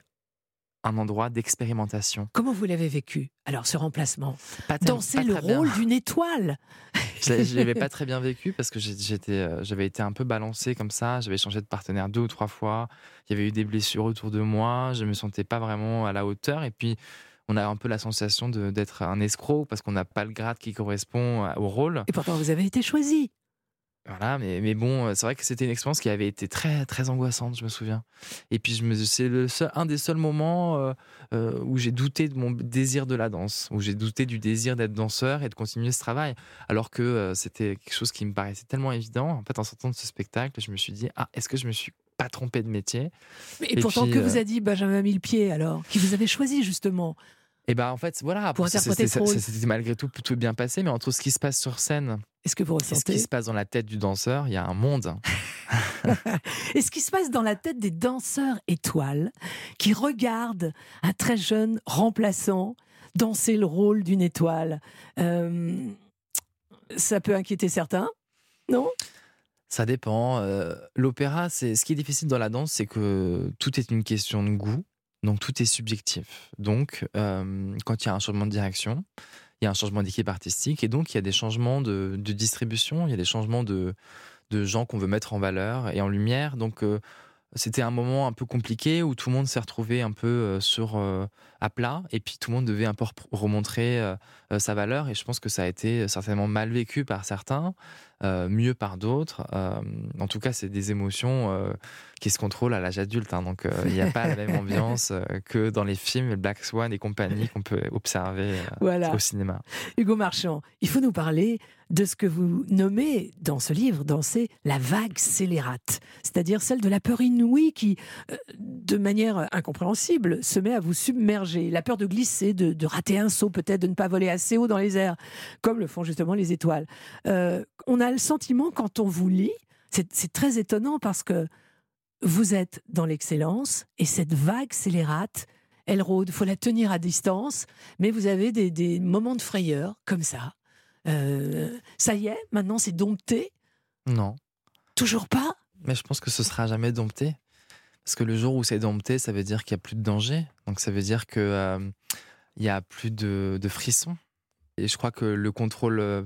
un endroit d'expérimentation. Comment vous l'avez vécu, alors, ce remplacement? Pas t- Danser pas le très bien. rôle d'une étoile. Je ne l'avais pas très bien vécu parce que j'étais, euh, j'avais été un peu balancé comme ça, j'avais changé de partenaire deux ou trois fois, il y avait eu des blessures autour de moi, je ne me sentais pas vraiment à la hauteur, et puis on a un peu la sensation de, d'être un escroc parce qu'on n'a pas le grade qui correspond au rôle. Et pourtant, vous avez été choisi. Voilà, mais, mais bon, c'est vrai que c'était une expérience qui avait été très, très angoissante, je me souviens. Et puis, je me, c'est le seul, un des seuls moments euh, euh, où j'ai douté de mon désir de la danse, où j'ai douté du désir d'être danseur et de continuer ce travail. Alors que euh, c'était quelque chose qui me paraissait tellement évident. En fait, en sortant de ce spectacle, je me suis dit, ah, est-ce que je me suis pas trompé de métier? Et, et pourtant, puis, que euh... vous a dit Benjamin Millepied, alors, qui vous avait choisi, justement? Et ben en fait, voilà, Pour après, ça interpréter s'était ce ça rôle. s'était malgré tout plutôt bien passé, mais entre ce qui se passe sur scène Est-ce que vous et ce qui ressentez se passe dans la tête du danseur, il y a un monde. Et ce qui se passe dans la tête des danseurs étoiles qui regardent un très jeune remplaçant danser le rôle d'une étoile, euh, ça peut inquiéter certains, non ? Ça dépend. euh, L'opéra, c'est ce qui est difficile dans la danse, c'est que tout est une question de goût, donc tout est subjectif. Donc, euh, quand il y a un changement de direction, il y a un changement d'équipe artistique, et donc il y a des changements de, de distribution, il y a des changements de, de gens qu'on veut mettre en valeur et en lumière. Donc, euh, c'était un moment un peu compliqué où tout le monde s'est retrouvé un peu euh, sur euh, à plat, et puis tout le monde devait un peu rep- remontrer euh, euh, sa valeur. Et je pense que ça a été certainement mal vécu par certains, euh, mieux par d'autres. Euh, en tout cas, c'est des émotions euh, qui se contrôlent à l'âge adulte, hein, donc euh, il n'y a pas la même ambiance euh, que dans les films Black Swan et compagnie qu'on peut observer euh, Voilà. au cinéma. Hugo Marchand, il faut nous parler de ce que vous nommez dans ce livre, Danser, la vague scélérate, c'est-à-dire celle de la peur inouïe qui, euh, de manière incompréhensible, se met à vous submerger. La peur de glisser, de, de rater un saut, peut-être de ne pas voler assez haut dans les airs, comme le font justement les étoiles. Euh, on a le sentiment, quand on vous lit, c'est, c'est très étonnant parce que vous êtes dans l'excellence et cette vague scélérate, elle rôde, il faut la tenir à distance, mais vous avez des, des moments de frayeur, comme ça. Euh, ça y est, maintenant c'est dompté. Non, Toujours pas. mais je pense que ce sera jamais dompté. Parce que le jour où c'est dompté, ça veut dire qu'il n'y a plus de danger. Donc ça veut dire qu'il euh, n'y a plus de, de frissons. Et je crois que le contrôle euh,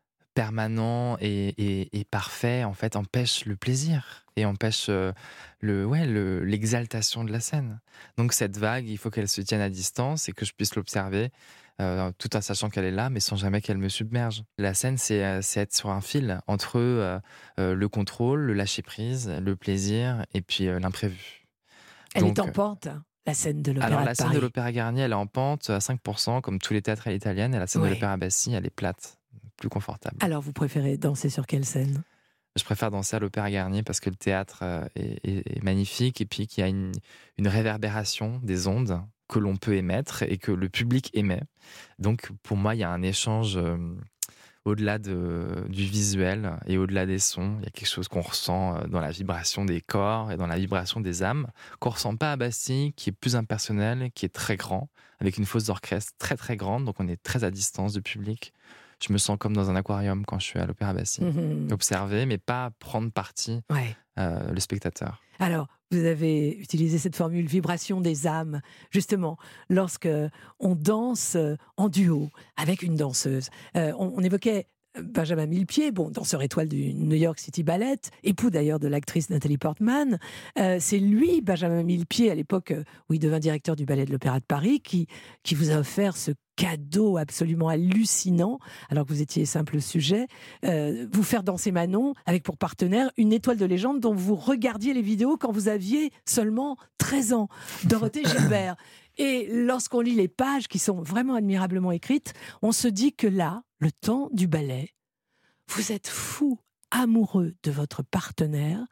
permanent et, et, et parfait, en fait, empêche le plaisir. Et empêche euh, le, ouais, le, l'exaltation de la scène. Donc cette vague, il faut qu'elle se tienne à distance et que je puisse l'observer, euh, tout en sachant qu'elle est là, mais sans jamais qu'elle me submerge. La scène, c'est, euh, c'est être sur un fil entre euh, euh, le contrôle, le lâcher-prise, le plaisir et puis euh, l'imprévu. Elle Donc, est en pente, hein, la scène de l'Opéra alors de la scène Paris. de l'Opéra Garnier, elle est en pente à cinq pour cent, comme tous les théâtres à l'italienne, et la scène Ouais. de l'Opéra Bastille, elle est plate, plus confortable. Alors, vous préférez danser sur quelle scène ? Je préfère danser à l'Opéra Garnier parce que le théâtre euh, est, est- est magnifique, et puis qu'il y a une, une réverbération des ondes que l'on peut émettre et que le public émet. Donc pour moi, il y a un échange euh, au-delà de, du visuel et au-delà des sons. Il y a quelque chose qu'on ressent euh, dans la vibration des corps et dans la vibration des âmes, qu'on ressent pas à Bastille, qui est plus impersonnel, qui est très grand, avec une fosse d'orchestre très très grande, donc on est très à distance du public. Je me sens comme dans un aquarium quand je suis à l'Opéra Bastille. Mhm. Observer, mais pas prendre parti Ouais. euh, le spectateur. Alors, vous avez utilisé cette formule vibration des âmes, justement, lorsque on danse en duo avec une danseuse. Euh, on, on évoquait Benjamin Millepied, bon, danseur étoile du New York City Ballet, époux d'ailleurs de l'actrice Nathalie Portman. Euh, c'est lui, Benjamin Millepied, à l'époque où il devint directeur du Ballet de l'Opéra de Paris, qui, qui vous a offert ce cadeau absolument hallucinant, alors que vous étiez simple sujet, euh, vous faire danser Manon avec pour partenaire une étoile de légende dont vous regardiez les vidéos quand vous aviez seulement treize ans, Dorothée Gilbert. Et lorsqu'on lit les pages qui sont vraiment admirablement écrites, on se dit que là, le temps du ballet, vous êtes fou, amoureux de votre partenaire,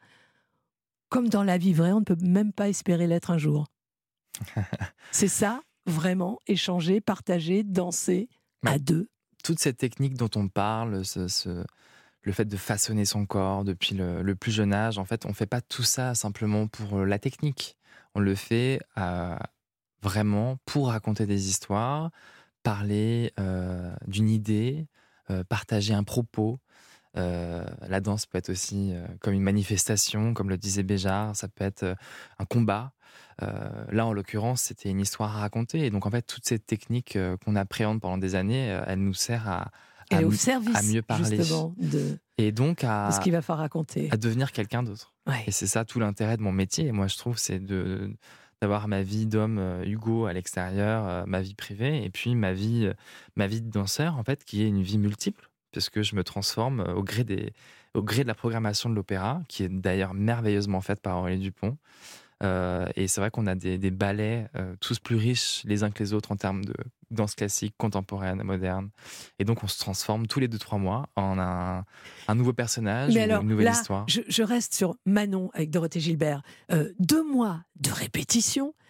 comme dans la vie vraie, on ne peut même pas espérer l'être un jour. C'est ça, vraiment, échanger, partager, danser Ouais. à deux. Toute cette technique dont on parle, ce, ce- le fait de façonner son corps depuis le, le plus jeune âge, en fait, on ne fait pas tout ça simplement pour la technique. On le fait euh, vraiment pour raconter des histoires, parler euh, d'une idée, euh, partager un propos. Euh, la danse peut être aussi euh, comme une manifestation, comme le disait Béjart, ça peut être euh, un combat. Euh, là, en l'occurrence, c'était une histoire à raconter. Et donc, en fait, toute cette technique euh, qu'on appréhende pendant des années, euh, elle nous sert à, Elle à, est au mi- service, à mieux parler. justement, de, Et donc de à, ce qu'il va falloir raconter. à devenir quelqu'un d'autre. Ouais. Et c'est ça tout l'intérêt de mon métier. Et moi, je trouve, c'est de, d'avoir ma vie d'homme euh, Hugo à l'extérieur, euh, ma vie privée, et puis ma vie, euh, ma vie de danseur, en fait, qui est une vie multiple, parce que je me transforme euh, au gré des, au gré de la programmation de l'opéra, qui est d'ailleurs merveilleusement faite par Aurélie Dupont. Euh, et c'est vrai qu'on a des, des ballets euh, tous plus riches les uns que les autres en termes de danse classique, contemporaine, moderne. Et donc on se transforme tous les deux trois mois en un, un nouveau personnage Mais ou alors, une nouvelle là, histoire. je, je reste sur Manon avec Dorothée Gilbert. Euh, deux mois de répétition,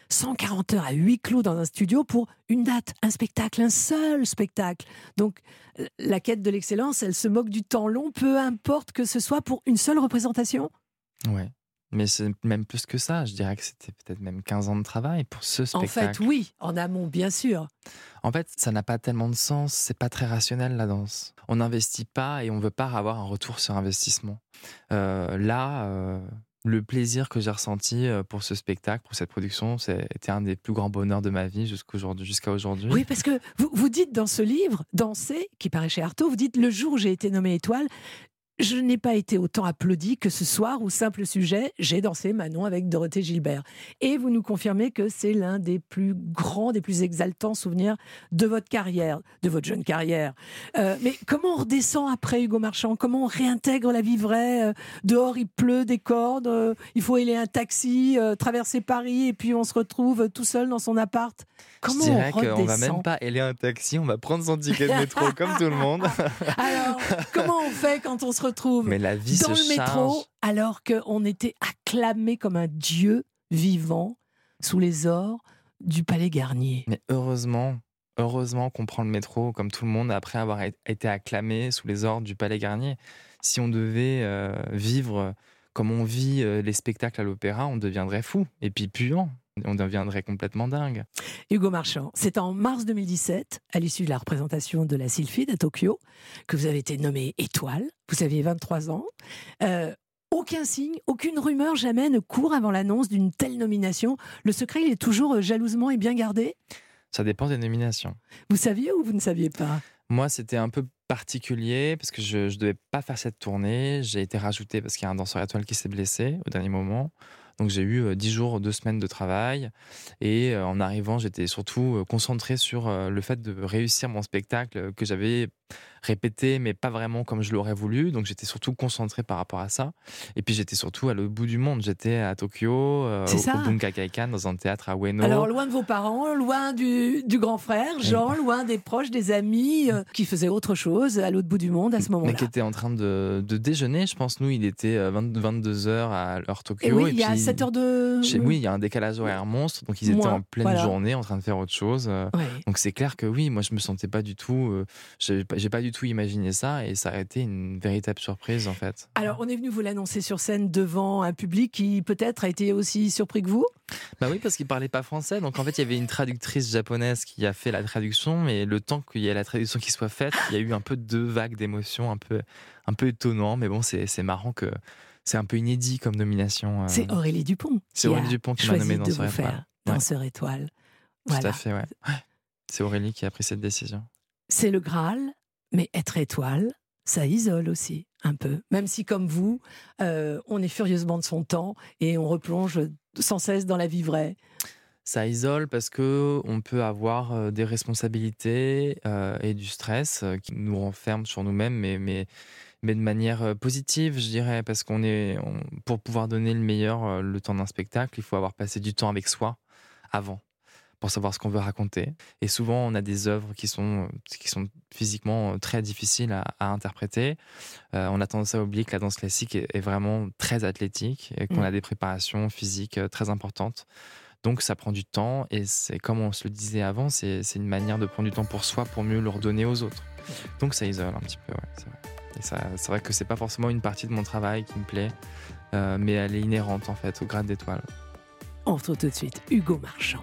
cent quarante heures à huis clos dans un studio pour une date, un spectacle, un seul spectacle. Donc, la quête de l'excellence, elle se moque du temps long, peu importe que ce soit pour une seule représentation. Ouais. Mais c'est même plus que ça. Je dirais que c'était peut-être même quinze ans de travail pour ce spectacle. En fait, oui, en amont, bien sûr. En fait, ça n'a pas tellement de sens. C'est pas très rationnel, la danse. On n'investit pas et on veut pas avoir un retour sur investissement. Euh, là, euh, le plaisir que j'ai ressenti pour ce spectacle, pour cette production, c'était un des plus grands bonheurs de ma vie jusqu'aujourd'hui, jusqu'à aujourd'hui. Oui, parce que vous, vous dites dans ce livre, Danser, qui paraît chez Artaud, vous dites « Le jour où j'ai été nommée étoile, je n'ai pas été autant applaudi que ce soir où, simple sujet, j'ai dansé Manon avec Dorothée Gilbert. » Et vous nous confirmez que c'est l'un des plus grands, des plus exaltants souvenirs de votre carrière, de votre jeune carrière. Euh, mais comment on redescend après, Hugo Marchand? Comment on réintègre la vie vraie? euh, Dehors, il pleut des cordes, euh, il faut aller un taxi, euh, traverser Paris, et puis on se retrouve tout seul dans son appart. Comment Je dirais on redescend? qu'on va même pas aller un taxi, on va prendre son ticket de métro comme tout le monde. Alors, comment on fait quand on se retrouve Mais la vie dans se le métro charge. alors qu'on était acclamé comme un dieu vivant sous les ors du Palais Garnier? Mais heureusement, heureusement qu'on prend le métro comme tout le monde après avoir été acclamé sous les ordres du Palais Garnier. Si on devait euh, vivre comme on vit euh, les spectacles à l'opéra, on deviendrait fou et puis puant. On deviendrait complètement dingue. Hugo Marchand, c'est en mars deux mille dix-sept, à l'issue de la représentation de la Sylphide à Tokyo, que vous avez été nommé étoile. Vous aviez vingt-trois ans. Euh, aucun signe, aucune rumeur jamais ne court avant l'annonce d'une telle nomination. Le secret, il est toujours jalousement et bien gardé. Ça dépend des nominations. Vous saviez ou vous ne saviez pas? Moi, c'était un peu particulier parce que je ne devais pas faire cette tournée. J'ai été rajouté parce qu'il y a un danseur étoile qui s'est blessé au dernier moment. Donc j'ai eu dix jours, deux semaines de travail. Et en arrivant, j'étais surtout concentré sur le fait de réussir mon spectacle que j'avais répété, mais pas vraiment comme je l'aurais voulu. Donc j'étais surtout concentré par rapport à ça. Et puis j'étais surtout à l'autre bout du monde. J'étais à Tokyo, euh, au, au Bunka-Kaikan, dans un théâtre à Ueno. Alors loin de vos parents, loin du, du grand frère, Jean, loin des proches, des amis euh, qui faisaient autre chose à l'autre bout du monde à ce moment-là. Mais qui était en train de, de déjeuner, je pense. Nous, il était vingt, vingt-deux heures à l'heure Tokyo. Et oui, et il y a puis, sept heures de... chez, oui, il y a un décalage horaire monstre. Donc ils étaient Moi, en pleine voilà. journée en train de faire autre chose. Ouais. Donc c'est clair que oui, moi je me sentais pas du tout... Euh, j'ai, j'ai pas du tout imaginé ça. Et ça a été une véritable surprise en fait. Alors on est venu vous l'annoncer sur scène devant un public qui peut-être a été aussi surpris que vous? Bah oui, parce qu'il parlait pas français. Donc en fait, il y avait une traductrice japonaise qui a fait la traduction. Mais le temps qu'il y ait la traduction qui soit faite, il y a eu un peu deux vagues d'émotions, un peu, un peu étonnant. Mais bon, c'est, c'est marrant que c'est un peu inédit comme nomination. Euh... C'est Aurélie Dupont. C'est Aurélie Dupont qui m'a nommé danseur étoile. étoile. Danseur étoile. Tout Voilà. à fait, ouais. ouais. C'est Aurélie qui a pris cette décision. C'est le Graal, mais être étoile, ça isole aussi un peu. Même si, comme vous, euh, on est furieusement de son temps et on replonge sans cesse dans la vie vraie. Ça isole parce que on peut avoir des responsabilités euh, et du stress qui nous renferment sur nous-mêmes, mais, mais, mais de manière positive, je dirais, parce qu'on est, on, pour pouvoir donner le meilleur le temps d'un spectacle, il faut avoir passé du temps avec soi avant, pour savoir ce qu'on veut raconter. Et souvent, on a des œuvres qui sont, qui sont physiquement très difficiles à, à interpréter. Euh, on a tendance à oublier que la danse classique est, est vraiment très athlétique et qu'on mmh. a des préparations physiques très importantes. Donc, ça prend du temps et c'est, comme on se le disait avant, c'est, c'est une manière de prendre du temps pour soi pour mieux le redonner aux autres. Donc, ça isole un petit peu, ouais, c'est vrai. Et ça, c'est vrai que c'est pas forcément une partie de mon travail qui me plaît, euh, mais elle est inhérente, en fait, au grade d'étoile. On retrouve tout de suite Hugo Marchand.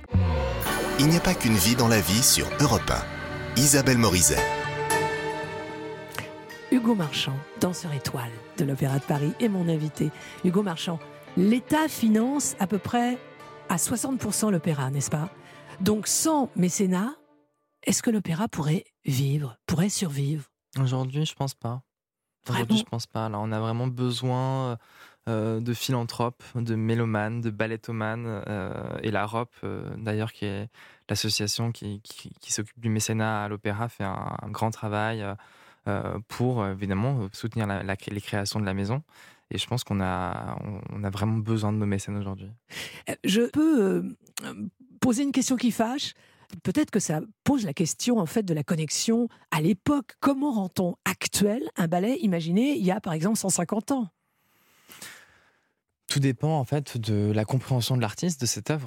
Il n'y a pas qu'une vie dans la vie sur Europe un. Isabelle Morizet. Hugo Marchand, danseur étoile de l'Opéra de Paris, est mon invité. Hugo Marchand, l'État finance à peu près à soixante pour cent l'opéra, n'est-ce pas? Donc sans mécénat, est-ce que l'opéra pourrait vivre, pourrait survivre? Aujourd'hui, je pense pas. Aujourd'hui, je pense pas. Là, on a vraiment besoin euh, de philanthropes, de mélomanes, de ballettomanes. Euh, et la R O P, euh, d'ailleurs, qui est l'association qui, qui, qui s'occupe du mécénat à l'opéra, fait un, un grand travail euh, pour, évidemment, soutenir la, la, les créations de la maison. Et je pense qu'on a, on a vraiment besoin de nos mécènes aujourd'hui. Je peux euh, poser une question qui fâche. Peut-être que ça pose la question en fait de la connexion à l'époque. Comment rend-on actuel un ballet imaginé il y a par exemple cent cinquante ans? Tout dépend en fait de la compréhension de l'artiste de cette œuvre.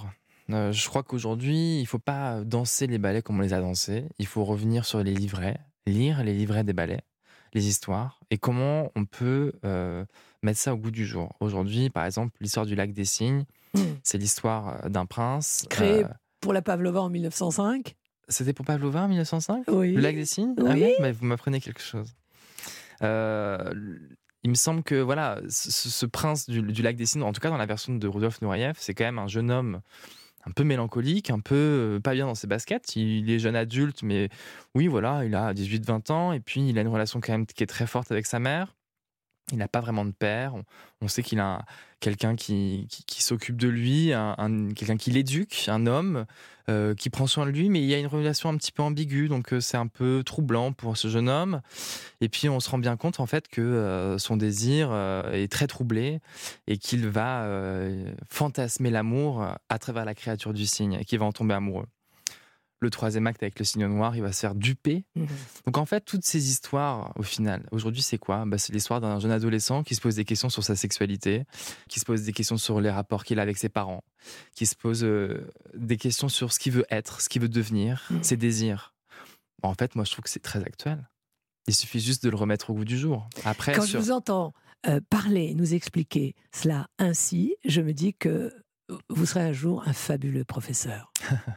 Euh, je crois qu'aujourd'hui, il ne faut pas danser les ballets comme on les a dansés. Il faut revenir sur les livrets, lire les livrets des ballets, les histoires, et comment on peut euh, mettre ça au goût du jour. Aujourd'hui, par exemple, l'histoire du lac des Cygnes, mmh. c'est l'histoire d'un prince. Créé euh, pour la Pavlova en mille neuf cent cinq. C'était pour Pavlova en mille neuf cent cinq ? Oui. Le lac des Cygnes ? Oui. Ah bon, bah, vous m'apprenez quelque chose. Euh, il me semble que voilà, ce, ce prince du, du lac des Cygnes, en tout cas dans la version de Rudolf Nureyev, c'est quand même un jeune homme un peu mélancolique, un peu euh, pas bien dans ses baskets. Il est jeune adulte, mais oui, voilà, il a dix-huit vingt ans, et puis il a une relation quand même qui est très forte avec sa mère. Il n'a pas vraiment de père. On, on sait qu'il a un, quelqu'un qui, qui, qui s'occupe de lui, un, un, quelqu'un qui l'éduque, un homme euh, qui prend soin de lui, mais il y a une relation un petit peu ambiguë, donc euh, c'est un peu troublant pour ce jeune homme. Et puis on se rend bien compte en fait que euh, son désir euh, est très troublé et qu'il va euh, fantasmer l'amour à travers la créature du cygne et qu'il va en tomber amoureux. Le troisième acte avec le cygne noir, il va se faire duper. Mmh. Donc en fait, toutes ces histoires, au final, aujourd'hui, c'est quoi ? Bah, c'est l'histoire d'un jeune adolescent qui se pose des questions sur sa sexualité, qui se pose des questions sur les rapports qu'il a avec ses parents, qui se pose euh, des questions sur ce qu'il veut être, ce qu'il veut devenir, mmh. ses désirs. Bon, en fait, moi, je trouve que c'est très actuel. Il suffit juste de le remettre au goût du jour. Après, Quand sur... je vous entends euh, parler, nous expliquer cela ainsi, je me dis que vous serez un jour un fabuleux professeur.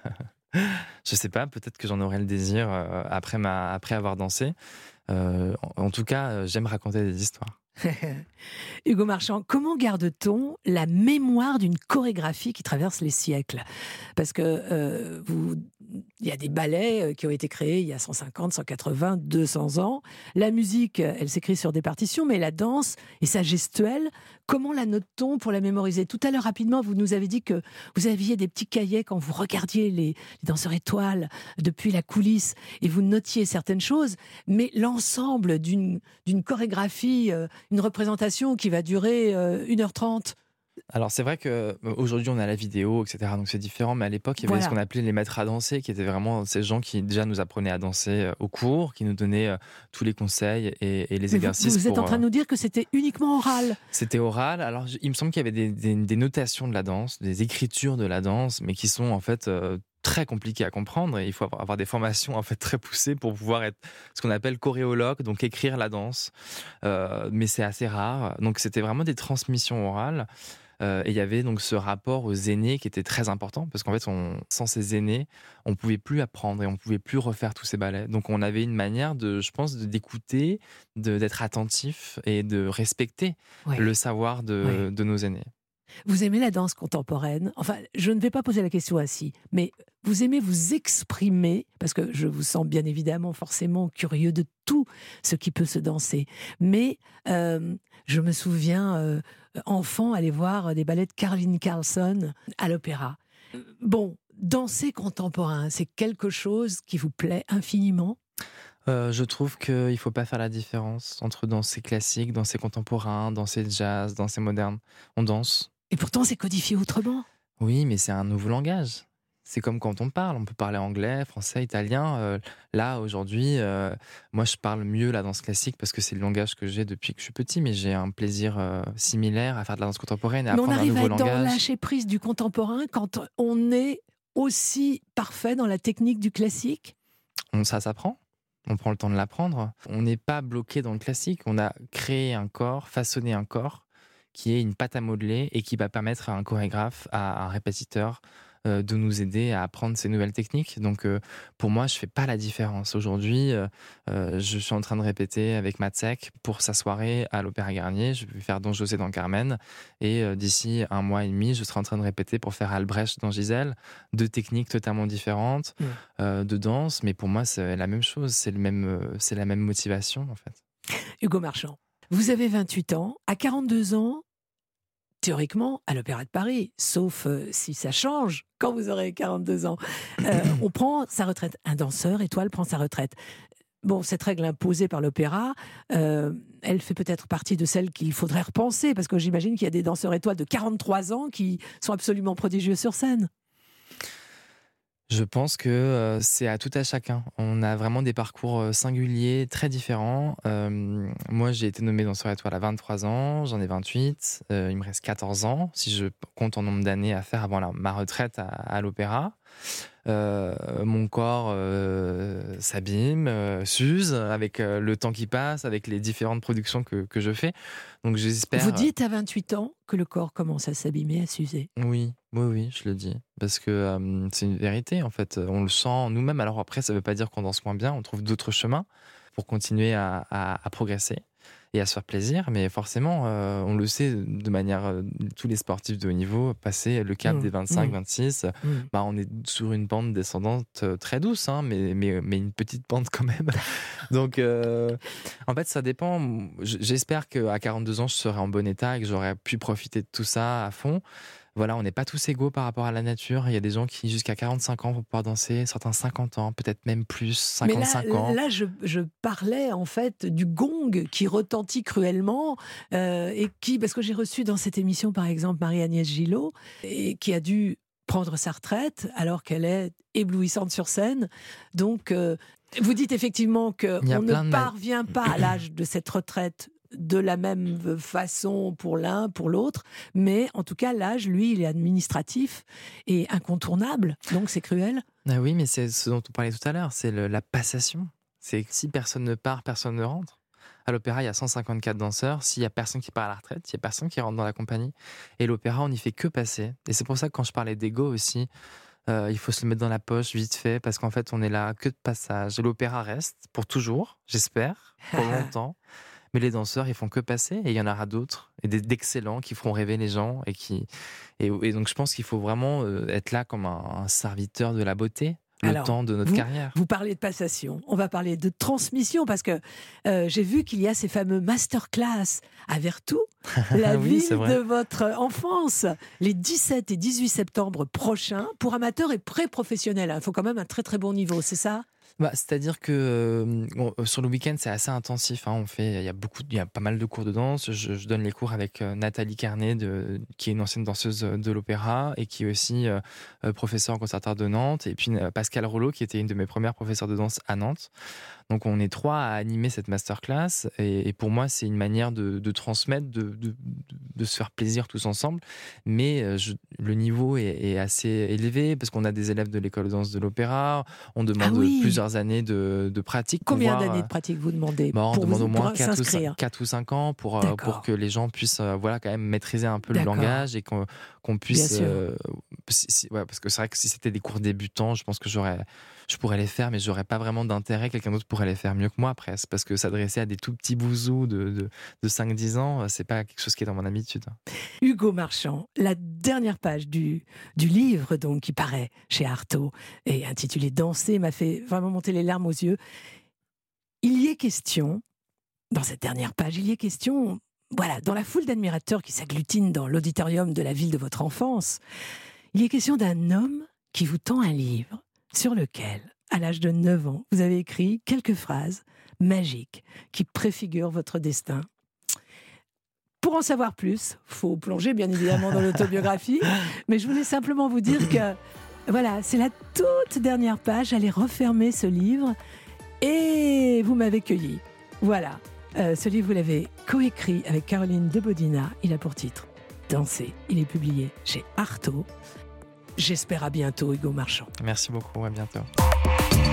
Je sais pas, peut-être que j'en aurai le désir euh, après, ma, après avoir dansé. Euh, en, en tout cas, euh, j'aime raconter des histoires. Hugo Marchand, comment garde-t-on la mémoire d'une chorégraphie qui traverse les siècles ? Parce que euh, vous, il y a des ballets qui ont été créés il y a cent cinquante, cent quatre-vingts, deux cents ans. La musique, elle s'écrit sur des partitions, mais la danse et sa gestuelle, comment la note-t-on pour la mémoriser ? Tout à l'heure, rapidement, vous nous avez dit que vous aviez des petits cahiers quand vous regardiez les, les danseurs étoiles depuis la coulisse et vous notiez certaines choses, mais l'ensemble d'une, d'une chorégraphie, euh, une représentation qui va durer euh, une heure trente. Alors c'est vrai qu'aujourd'hui on a la vidéo, et cetera, donc c'est différent, mais à l'époque il y avait voilà. ce qu'on appelait les maîtres à danser, qui étaient vraiment ces gens qui déjà nous apprenaient à danser au cours, qui nous donnaient euh, tous les conseils et, et les mais exercices. Vous, vous êtes pour, en train de nous dire que c'était uniquement oral ? C'était oral, alors il me semble qu'il y avait des, des, des notations de la danse, des écritures de la danse, mais qui sont en fait... Euh, très compliqué à comprendre et il faut avoir des formations en fait très poussées pour pouvoir être ce qu'on appelle choréologue, donc écrire la danse, euh, mais c'est assez rare. Donc c'était vraiment des transmissions orales euh, et il y avait donc ce rapport aux aînés qui était très important parce qu'en fait on, sans ces aînés on pouvait plus apprendre et on pouvait plus refaire tous ces ballets. Donc on avait une manière de, je pense, de, d'écouter, de, d'être attentif et de respecter ouais. le savoir de, ouais. de nos aînés. Vous aimez la danse contemporaine ? Enfin, je ne vais pas poser la question ainsi, mais vous aimez vous exprimer, parce que je vous sens bien évidemment forcément curieux de tout ce qui peut se danser. Mais euh, je me souviens, euh, enfant, aller voir des ballets de Caroline Carlson à l'opéra. Bon, danser contemporain, c'est quelque chose qui vous plaît infiniment ? Euh, je trouve qu'il ne faut pas faire la différence entre danser classique, danser contemporain, danser jazz, danser moderne. On danse. Et pourtant, c'est codifié autrement. Oui, mais c'est un nouveau langage. C'est comme quand on parle. On peut parler anglais, français, italien. Euh, là, aujourd'hui, euh, moi, je parle mieux la danse classique parce que c'est le langage que j'ai depuis que je suis petit, mais j'ai un plaisir euh, similaire à faire de la danse contemporaine et à apprendre un nouveau langage. Mais on arrive à être dans lâcher prise du contemporain quand on est aussi parfait dans la technique du classique ? on, Ça s'apprend. On prend le temps de l'apprendre. On n'est pas bloqué dans le classique. On a créé un corps, façonné un corps qui est une pâte à modeler et qui va permettre à un chorégraphe, à un répétiteur euh, de nous aider à apprendre ces nouvelles techniques. Donc euh, pour moi, je ne fais pas la différence. Aujourd'hui, euh, euh, je suis en train de répéter avec Matsek pour sa soirée à l'Opéra Garnier. Je vais faire Don José dans Carmen. Et euh, d'ici un mois et demi, je serai en train de répéter pour faire Albrecht dans Gisèle. Deux techniques totalement différentes mmh. euh, de danse. Mais pour moi, c'est la même chose. C'est, le même, euh, c'est la même motivation, en fait. Hugo Marchand, vous avez vingt-huit ans. À quarante-deux ans, théoriquement, à l'Opéra de Paris, sauf euh, si ça change quand vous aurez quarante-deux ans, euh, on prend sa retraite. Un danseur étoile prend sa retraite. Bon, cette règle imposée par l'opéra, euh, elle fait peut-être partie de celles qu'il faudrait repenser, parce que j'imagine qu'il y a des danseurs étoiles de quarante-trois ans qui sont absolument prodigieux sur scène. Je pense que euh, c'est à tout à chacun. On a vraiment des parcours euh, singuliers, très différents. Euh, moi, j'ai été nommé danseur étoile à vingt-trois ans, j'en ai vingt-huit. Euh, il me reste quatorze ans, si je compte en nombre d'années à faire avant la, ma retraite à, à l'opéra. Euh, mon corps euh, s'abîme, euh, s'use avec euh, le temps qui passe, avec les différentes productions que, que je fais. Donc j'espère. Vous dites à vingt-huit ans que le corps commence à s'abîmer, à s'user. Oui, oui, oui, je le dis. Parce que euh, c'est une vérité, en fait. On le sent nous-mêmes. Alors après, ça ne veut pas dire qu'on danse moins bien. On trouve d'autres chemins pour continuer à, à, à progresser et à se faire plaisir. Mais forcément, euh, on le sait de manière... Euh, tous les sportifs de haut niveau, passer le cap mmh, des vingt-cinq, mmh. vingt-six, Mmh. bah, on est sur une pente descendante très douce, hein, mais, mais, mais une petite pente quand même. Donc, euh, en fait, ça dépend. J'espère qu'à quarante-deux ans, je serai en bon état et que j'aurai pu profiter de tout ça à fond. Voilà, on n'est pas tous égaux par rapport à la nature. Il y a des gens qui, jusqu'à quarante-cinq ans, vont pouvoir danser, certains cinquante ans, peut-être même plus, cinquante-cinq Mais là, ans. là je, je parlais en fait du gong qui retentit cruellement euh, et qui, parce que j'ai reçu dans cette émission par exemple Marie-Agnès Gillot, et qui a dû prendre sa retraite alors qu'elle est éblouissante sur scène. Donc, euh, vous dites effectivement qu'on ne parvient pas à l'âge de cette retraite de la même façon pour l'un, pour l'autre, mais en tout cas, l'âge, lui, il est administratif et incontournable, donc c'est cruel. Ah oui, mais c'est ce dont on parlait tout à l'heure, c'est le, la passation. C'est que si personne ne part, personne ne rentre. À l'opéra, il y a cent cinquante-quatre danseurs. S'il y a personne qui part à la retraite, il y a personne qui rentre dans la compagnie. Et l'opéra, on n'y fait que passer. Et c'est pour ça que quand je parlais d'ego aussi, euh, il faut se le mettre dans la poche vite fait, parce qu'en fait, on est là que de passage. Et l'opéra reste pour toujours, j'espère, pour longtemps. Mais les danseurs, ils font que passer, et il y en aura d'autres, et d'excellents qui feront rêver les gens. Et, qui... et, et donc, je pense qu'il faut vraiment être là comme un, un serviteur de la beauté, le Alors, temps de notre vous, carrière. Vous parlez de passation, on va parler de transmission, parce que euh, j'ai vu qu'il y a ces fameux masterclass à Vertou, la oui, ville de votre enfance, les dix-sept et dix-huit septembre prochains, pour amateurs et pré-professionnels. Il faut quand même un très très bon niveau, c'est ça ? Bah, c'est-à-dire que euh, bon, sur le week-end, c'est assez intensif. Hein. On fait, il y a beaucoup, il y a pas mal de cours de danse. Je, je donne les cours avec euh, Nathalie Carnet, de, qui est une ancienne danseuse de l'opéra et qui est aussi euh, professeure en conservatoire de Nantes. Et puis euh, Pascal Rollo, qui était une de mes premières professeurs de danse à Nantes. Donc on est trois à animer cette masterclass. Et, et pour moi, c'est une manière de, de transmettre, de, de, de se faire plaisir tous ensemble. Mais euh, je, le niveau est, est assez élevé parce qu'on a des élèves de l'école de danse de l'opéra. On demande ah oui. plusieurs années de, de pratique. Combien pouvoir, d'années de pratique vous demandez bah, on pour demande vous, au moins quatre ou cinq ans pour, euh, pour que les gens puissent euh, voilà, quand même maîtriser un peu D'accord. le langage et qu'on, qu'on puisse... Euh, si, si, ouais, parce que c'est vrai que si c'était des cours débutants, je pense que j'aurais, je pourrais les faire, mais j'aurais pas vraiment d'intérêt. Quelqu'un d'autre pourrait les faire mieux que moi, presque. Parce que s'adresser à des tout petits bouzous de, de, de cinq dix ans, c'est pas quelque chose qui est dans mon habitude. Hugo Marchand, la dernière page du, du livre donc, qui paraît chez Artaud et intitulé « Danser » m'a fait vraiment monter les larmes aux yeux. Il y est question, dans cette dernière page, il y est question, voilà, dans la foule d'admirateurs qui s'agglutinent dans l'auditorium de la ville de votre enfance, il y est question d'un homme qui vous tend un livre sur lequel, à l'âge de neuf ans, vous avez écrit quelques phrases magiques qui préfigurent votre destin. Pour en savoir plus, il faut plonger bien évidemment dans l'autobiographie, mais je voulais simplement vous dire que voilà, c'est la toute dernière page, j'allais refermer ce livre et vous m'avez cueilli. Voilà, euh, ce livre vous l'avez coécrit avec Caroline de Bodina, il a pour titre « Danser ». Il est publié chez Artaud. J'espère à bientôt, Hugo Marchand. Merci beaucoup, à bientôt.